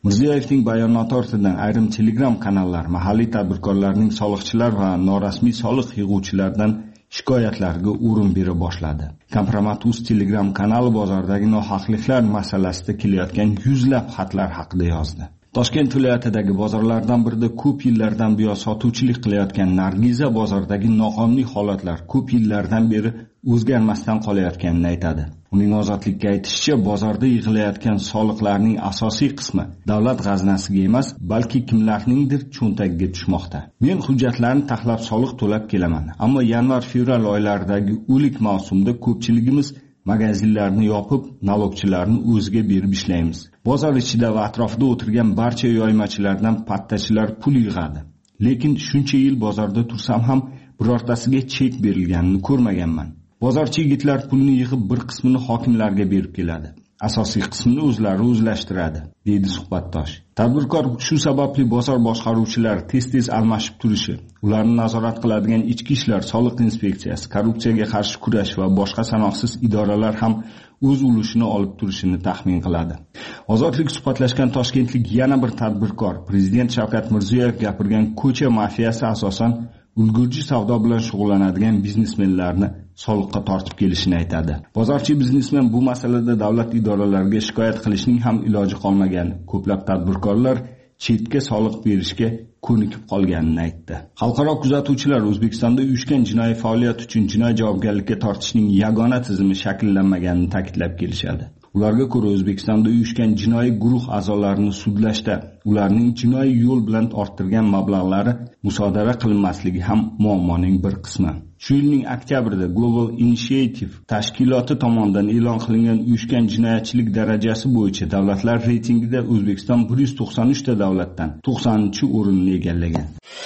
Mirziyoyevning bayonoti ortidan ayrim Telegram kanallar mahalliy tadbirkorlarning soliqchilar va norasmiy soliq yig'uvchilardan shikoyatlariga o'rin bera boshladi. Kompromat.uz Telegram kanali bozordagi nohaqliklar masalasida kelayotgan yuzlab xatlar haqida yozdi. Toshkent viloyatidagi bozorlardan birida ko'p yillardan buyon sotuvchilik qilayotgan Nargiza bozordagi noqonuniy holatlar ko'p yillardan beri o'zgarmasdan qolayotganini aytadi. Uning ozodlikka aytishicha, bozorda yig'ilayotgan soliqlarning asosiy qismi davlat g'aznasiga emas, balki kimlarningdir cho'ntagiga tushmoqda. Men hujjatlarni taxlab soliq to'lab kelaman, ammo yanvar-fevral oylaridagi o'lik mavsumda ko'pchiligimiz magazinlarni yopib, налогchilarni o'ziga berib ishlaymiz. Bozor ichida va atrofida o'tirgan barcha yoymachilardan pattachilar pul yig'adi. Lekin shuncha yil bozorda tursam ham birortasiga chek berilganini ko'rmaganman. Bozorchi yigitlar pulni yig'ib bir qismini hokimlarga berib keladi. Asosiy qismini o'zlari o'zlashtiradi, deydi suhbatdosh. Tadbirkor shu sababli bozor boshqaruvchilari tez-tez almashib turishi, ularni nazorat qiladigan ichki ishlar, soliq inspeksiyasi, korrupsiyaga qarshi kurash va boshqa sanoqsiz idoralar ham o'z ulushini olib turishini taxmin qiladi. Ozodlik suhbatlashgan toshkentlik yana bir tadbirkor, Prezident Shavkat Mirziyoyev gapirgan ko'cha mafiyasi asosan ulgurji savdo bilan shug'ullanadigan biznesmenlarni soliqqa tortib kelishini aytadi. Bozorchi biznesmen bu masalada davlat idoralariga shikoyat qilishning ham iloji qolmagan. Ko'plab tadbirkorlar chetga soliq berishga ko'nikib qolganini aytdi. Xalqaro kuzatuvchilar O'zbekistonda uyushgan jinoiy faoliyat uchun jinoiy javobgarlikka tortishning yagona tizimi shakllanmaganini ta'kidlab kelishadi. Ularga ko'ra O'zbekistonda uyushgan jinoiy guruh a'zolarini sudlashda ularning jinoiy yo'l bilan orttirgan mablag'lari musodara qilinmasligi ham muammoning bir qismi. Shu yilning oktyabrida Global Initiative tashkiloti tomonidan e'lon qilingan uyushgan jinoyatchilik darajasi bo'yicha davlatlar reytingida O'zbekiston bir yuz to'qson uch ta davlatdan to'qsoninchi o'rinni egallagan.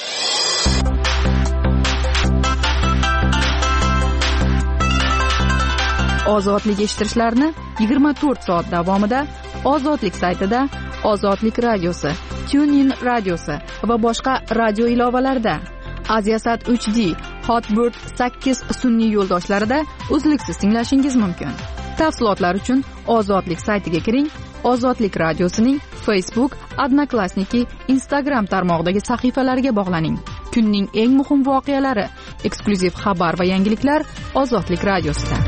Ozodlik eshittirishlarni yigirma to'rt soat davomida Ozodlik saytida, Ozodlik radiosi, TuneIn radiosi va boshqa radio ilovalarida, Aziasat uch D, Hotbird sakkiz sun'iy yo'ldoshlarida uzluksiz tinglashingiz mumkin. Tafsilotlar uchun Ozodlik saytiga kiring. Ozodlik radiosining Facebook, Odnoklassniki, Instagram tarmog'idagi sahifalariga bog'laning. Kunning eng muhim voqealari, eksklyuziv xabar va yangiliklar Ozodlik radiosida.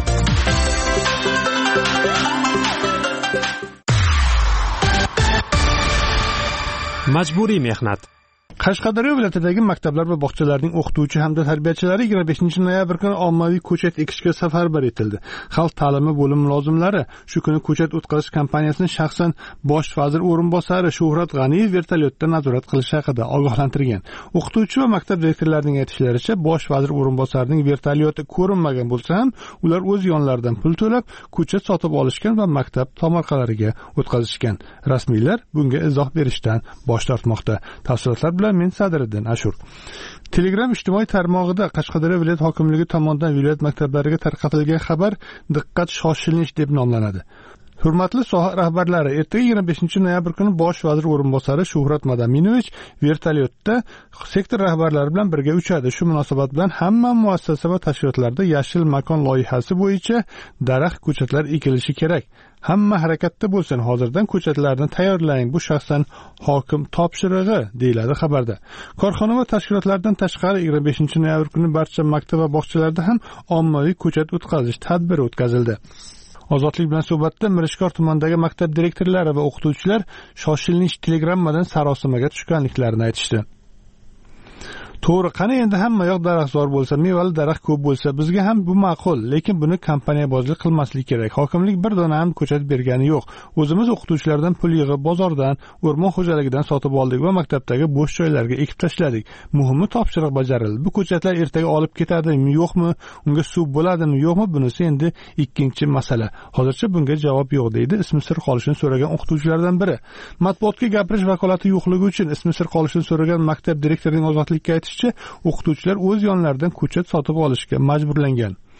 Majburiy mehnat. Qashqadaryo viloyatidagi maktablar va bog'chalarning o'qituvchi hamda tarbiyachilari yigirma beshinchi noyabr kuni ommaviy ko'chat ekishga safarbar etildi. Xalq ta'limi bo'limi mulozimlari shu kuni ko'chat o'tkazish kampaniyasini shaxsan bosh vazir o'rinbosari Shuhrat G'aniyev vertolyotda nazorat qilish haqida ogohlantirgan. O'qituvchi va maktab direktorlarining aytishlaricha, bosh vazir o'rinbosarining vertolyoti ko'rinmagan bo'lsa ham, ular o'z yonlaridan pul to'lab ko'chat sotib olishgan va maktab tomorqalariga o'tkazishgan. Rasmiylar bunga izoh berishdan bosh tortmoqda. Tafsilotlar bilan men Sadriddin Ashur. Telegram ijtimoiy tarmog'ida Qashqadaryo viloyat hokimligi tomonidan viloyat maktablariga tarqatilgan xabar diqqat shoshilinch deb nomlanadi. Hurmatli soha rahbarlari, ertaga yigirma beshinchi noyabr kuni bosh vazir o'rinbosari Shuhrat Madaminowich vertolyotda sektor rahbarlari bilan birga uchadi. Shu munosabat bilan hamma muassasa va tashkilotlarda yashil makon loyihasi bo'yicha daraxt ko'chatlar ekilishi kerak. Hamma harakatda bo'lsin, hozirdan ko'chatlarni tayyorlang. Bu shaxsan hokim topshirig'i, deyiladi xabarda. Korxona va tashkilotlardan tashqari yigirma beshinchi noyabr kuni barcha maktab va bog'chalarda ham ommaviy ko'chat o'tkazish tadbiri o'tkazildi. Ozodlik bilan suhbatda Mirishkor tumanidagi maktab direktorlari va o'qituvchilar shoshilinch telegrammadan sarosimaga tushganliklarini aytishdi. To'g'ri, qani endi hamma yoq daraxtzor bo'lsa, mevali daraxt ko'p bo'lsa, bizga ham bu ma'qul, lekin buni kompaniyabozlik qilmaslik kerak. Hokimlik bir dona ham ko'chat bergani yo'q. O'zimiz o'qituvchilardan pul yig'ib, bozordan, o'rmon xo'jaligidan sotib oldik va maktabdagi bo'sh joylarga ekib tashladik. Muhimi topshiriq bajarildi. Bu ko'chatlar ertaga olib ketadimi, yo'qmi, unga suv bo'ladimi, yo'qmi, bunisi endi ikkinchi masala. Hozircha bunga javob yo'q, deydi ismi sir qolishini so'ragan o'qituvchilardan biri. Matbuotga gapirish vakolati yo'qligi uchun ismi sir qolishini so'ragan maktab direktorining ozodlikka o'qituvchilar o'z yonlaridan ko'chat sotib olishga majburlangan.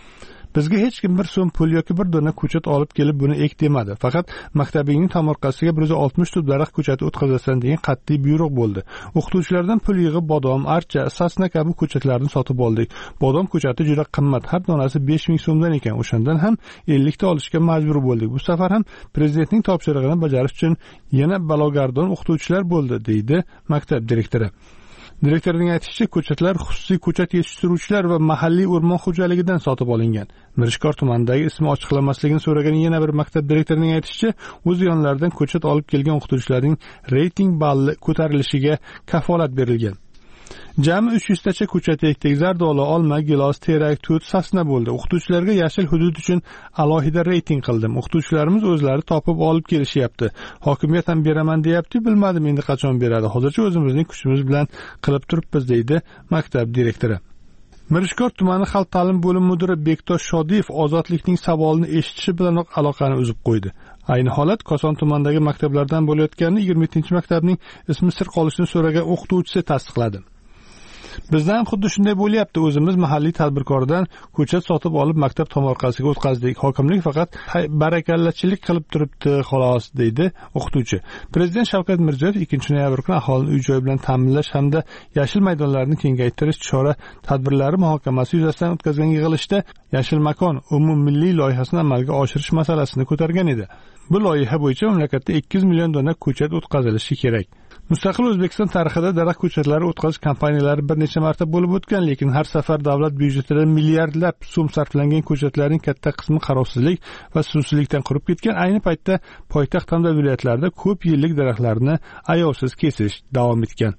bizga hech kim bir so'm pul yoki bir dona ko'chat olib kelib buni ek demadi. Faqat maktabingning tomorqasiga bir yuz oltmish tub daraxt ko'chati o'tkazasan degan qat'iy buyruq bo'ldi. O'qituvchilardan pul yig'ib bodom, archa, sasna kabi ko'chatlarni sotib oldik. Bodom ko'chati juda qimmat, har donasi besh ming so'mdan ekan. O'shandan ham ellik ta olishga majbur bo'ldik. Bu safar ham prezidentning topshirig'ini bajarish uchun yana balogardon o'qituvchilar bo'ldi, deydi maktab direktori. Direktorning aytishicha, ko'chatlar xususiy ko'chat yetishtiruvchilar va mahalliy o'rmon xo'jaligidan sotib olingan. Mirishkor tumanidagi ismi ochiqlanmasligini so'ragan yana bir maktab direktorining aytishicha, o'z yonlaridan ko'chat olib kelgan o'qituvchilarning reyting balli ko'tarilishiga kafolat berilgan. Jami uch yuz tacha ko'chat ekdik, zardoli, olma, gilos, terak, tut, sasna bo'ldi. O'qituvchilarga yashil hudud uchun alohida reyting qildim. O'qituvchilarimiz o'zlari topib olib kelishyapti. Hokimiyat ham beraman deyapti, bilmadim endi qachon beradi. Hozircha o'zimizning kuchimiz bilan qilib turibmiz, deydi maktab direktori. Mirishkor tumani xalq ta'lim bo'limi mudiri Bektosh Shodiyev ozodlikning savolini eshitishi bilanoq aloqani uzib qo'ydi. Ayni holat Koson tumanidagi maktablardan bo'layotganini yigirma yettinchi maktabning ismi sir qolishini so'ragan o'qituvchisi tasdiqladi. Bizdan xuddi shunday bo'lyapti. O'zimiz mahalliy tadbirkordan ko'chat sotib olib maktab tomorqasiga o'tkazdik. Hokimlik faqat barakallachilik qilib turibdi, xolos, deydi o'qituvchi. Prezident Shavkat Mirziyoyev ikkinchi noyabr kuni aholini uy-joy bilan ta'minlash hamda yashil maydonlarni kengaytirish chora tadbirlari muhokamasi yuzasidan o'tkazgan yig'ilishda yashil makon umummilliy loyihasini amalga oshirish masalasini ko'targan edi. Bu loyiha bo'yicha mamlakatda ikki yuz million dona ko'chat o'tkazilishi kerak. Mustaqil O'zbekiston tarixida daraxt ko'chatlari o'tkazish kampaniyalari bir necha marta bo'lib o'tgan, lekin har safar davlat byudjetidan milliardlab so'm sarflangan ko'chatlarning katta qismi qarovsizlik va suvsizlikdan qurib ketgan. Ayni paytda poytaxt hamda viloyatlarda ko'p yillik daraxtlarni ayovsiz kesish davom etgan.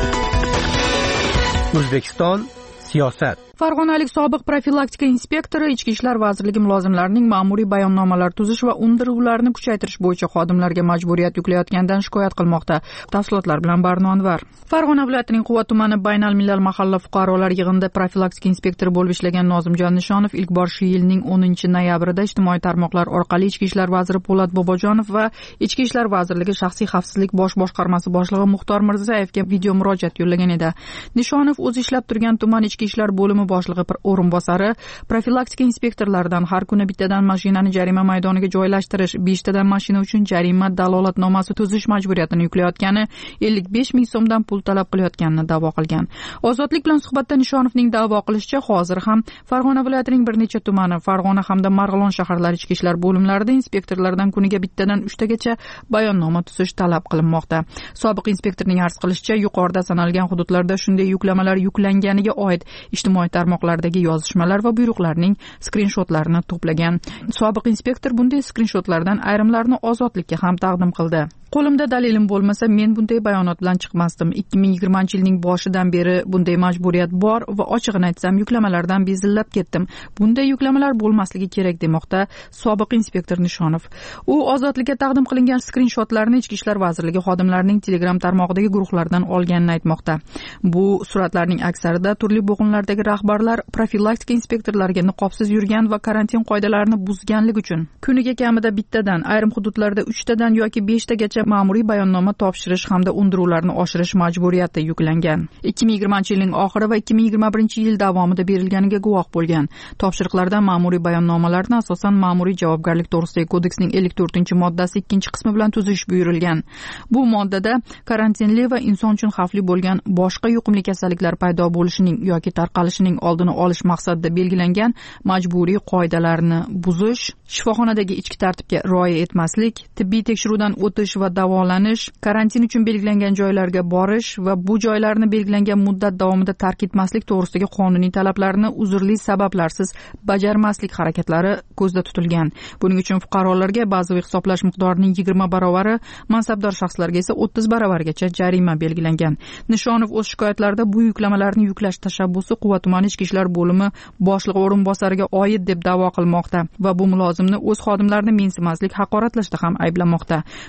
O'zbekiston siyosat. Farg'onalik sobiq profilaktika inspektori Ichki ishlar vazirligi mulozimlarining ma'muriy bayonnomalar tuzish va undiruvlarni kuchaytirish bo'yicha xodimlarga majburiyat yuklayotganidan shikoyat qilmoqda. Tafsilotlar bilan Barno Anvar. Farg'ona viloyatining Quva tumani Baynal millal mahalla fuqarolar yig'inida profilaktika inspektori bo'lib ishlagan Nozimjon Nishonov ilk bor shu yilning o'ninchi noyabrida ijtimoiy tarmoqlar orqali Ichki ishlar vaziri Po'lat Bobojonov va Ichki ishlar vazirligi shaxsiy xavfsizlik bosh boshqarmasi boshlig'i Muxtor Mirzayevga video murojaat yo'llagan edi. Nishonov o'zi ishlab turgan tuman ichki ishlar bo'limi boshlig'i o'rinbosari profilaktika inspektorlaridan har kuni bittadan mashinani jarima maydoniga joylashtirish, beshtadan mashina uchun jarima dalolatnomasi tuzish majburiyatini yuklayotgani, ellik besh ming so'mdan pul talab qilayotganini da'vo qilgan. Ozodlik bilan suhbatda Nishonovning da'vo qilishicha, hozir ham Farg'ona viloyatining bir necha tumani, Farg'ona hamda Marg'ilon shaharlari ichki ishlar bo'limlarida inspektorlardan kuniga bittadan uchtagacha bayonnoma tuzish talab qilinmoqda. Sobiq inspektorning arz qilishicha, yuqorida sanalgan hududlarda shunday yuklamalar yuklanganiga oid ijtimoiy tarmoqlardagi yozishmalar va buyruqlarning skrinshotlarini to'plagan. Sobiq inspektor bunday skrinshotlardan ayrimlarini Ozodlikka ham taqdim qildi. Qo'limda dalilim bo'lmasa, men bunday bayonot bilan chiqmasdim. ikki ming yigirmanchi yilning boshidan beri bunday majburiyat bor va ochig'ini aytsam, yuklamalardan bezillab ketdim. Bunday yuklamalar bo'lmasligi kerak, demoqda sobiq inspektor Nishonov. U Ozodlikka taqdim qilingan skrinshotlarni Ichki ishlar vazirligi xodimlarining Telegram tarmog'idagi guruhlardan olganini aytmoqda. Bu suratlarning aksarida turli bo'g'inlardagi rahbarlar profilaktika inspektorlariga niqobsiz yurgan va karantin qoidalarini buzganlik uchun kuniga kamida bittadan, ayrim hududlarda uchtadan yoki beshtagacha ma'muriy bayonnoma topshirish hamda undiruvlarni oshirish majburiyati yuklangan. ikki ming yigirmanchi yilning oxiri va ikki ming yigirma birinchi yil davomida berilganiga guvoh bo'lgan. Topshiriqlarda ma'muriy bayonnomalarni asosan ma'muriy javobgarlik to'g'risidagi kodeksning ellik to'rtinchi moddasi ikkinchi qismi bilan tuzish buyurilgan. Bu moddada karantinli va inson uchun xavfli bo'lgan boshqa yuqumli kasalliklar paydo bo'lishining yoki tarqalishining oldini olish maqsadida belgilangan majburiy qoidalarni buzish, shifoxonadagi ichki tartibga rioya etmaslik, tibbiy tekshiruvdan o'tish va davolanish, karantin uchun belgilangan joylarga borish va bu joylarni belgilangan muddat davomida tark etmaslik to'g'risidagi qonuniy talablarni uzrli sabablarsiz bajarmaslik harakatlari ko'zda tutilgan. Buning uchun fuqarolarga bazaviy hisoblash miqdorining yigirma barovari, mansabdor shaxslarga esa o'ttiz barobargacha jarima belgilangan. Nishonov o'z shikoyatlarida bu yuklamalarni yuklash tashabbusi Quva tumani ichki ishlar bo'limi boshlig'i o'rinbosariga oid deb da'vo qilmoqda va bu mulozimni o'z xodimlarini mensimaslik, haqoratlashda ham ayblamoqda. Bu mulozim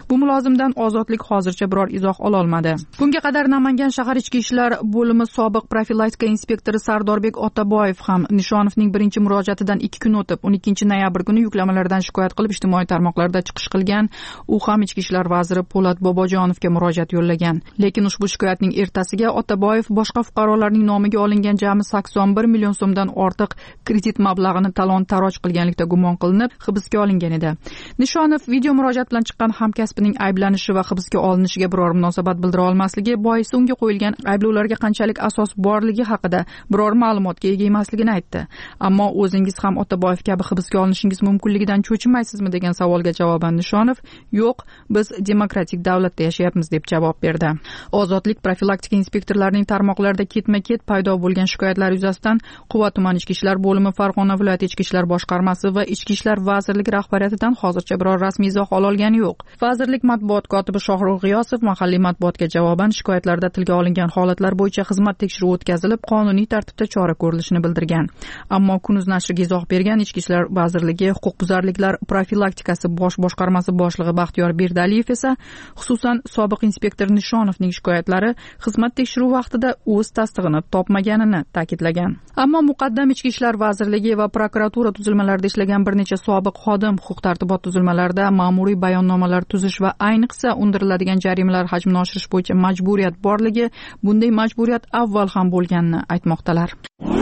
tizimdan ozodlik hozircha biror izoh ola olmadi. Bunga qadar Namangan shahar ichki ishlar bo'limi sobiq profilaktika inspektori Sardorbek Otaboyev ham Nishonovning birinchi murojaatidan ikki kun o'tib o'n ikkinchi noyabr kuni yuklamalardan shikoyat qilib ijtimoiy tarmoqlarda chiqish qilgan. U ham ichki ishlar vaziri Po'lat Bobojonovga murojaat yo'llagan. Lekin ushbu shikoyatning ertasiga Otaboyev boshqa fuqarolarning nomiga olingan jami sakson bir million so'mdan ortiq kredit mablag'ini talon-taroj qilganlikda gumon qilinib hibsga olingan edi. Nishonov video murojaat bilan chiqqan hamkasbining ayblanishi va hibsga olinishiga biror munosabat bildira olmasligi boisi unga qo'yilgan ayblovlarga qanchalik asos borligi haqida biror ma'lumotga ega emasligini aytdi. Ammo o'zingiz ham Otaboyev kabi hibsga olinishingiz mumkinligidan cho'chimaysizmi degan savolga javoban Nishonov, "Yo'q, biz demokratik davlatda yashayapmiz" deb javob berdi. Ozodlik profilaktika inspektorlarining tarmoqlarida ketma-ket paydo bo'lgan shikoyatlar yuzasidan Quva tuman ichki ishlar bo'limi, Farg'ona viloyati ichki ishlar boshqarmasi va ichki ishlar vazirligi rahbariyatidan hozircha biror rasmiy izoh ola olgani yo'q. Vazirlik matbuot kotibi Shohrux G'iyosov mahalliy matbuotga javoban shikoyatlarda tilga olingan holatlar bo'yicha xizmat tekshiruvi o'tkazilib, qonuniy tartibda chora ko'rilishini bildirgan. Ammo Kunuz nashriga izoh bergan Ichki ishlar vazirligi huquqbuzarliklar profilaktikasi bosh boshqarmasi boshlig'i Baxtiyor Berdaliyev esa xususan sobiq inspektor Nishonovning shikoyatlari xizmat tekshiruvi vaqtida o'z tasdig'ini topmaganini ta'kidlagan. Ammo muqaddam Ichki ishlar vazirligi va prokuratura tuzilmalarida ishlagan bir necha sobiq xodim huquq-tartibot tuzilmalarida ma'muriy bayonnomalar tuzish va ayniqsa undiriladigan jarimalar hajmini oshirish bo'yicha majburiyat borligi, bunday majburiyat avval ham bo'lganini aytmoqdalar.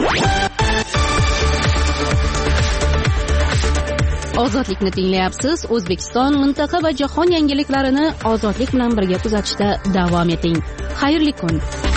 Ozodlikni tinglayapsiz. O'zbekiston, mintaqa va jahon yangiliklarini ozodlik bilan birga kuzatishda davom eting. Xayrli kun.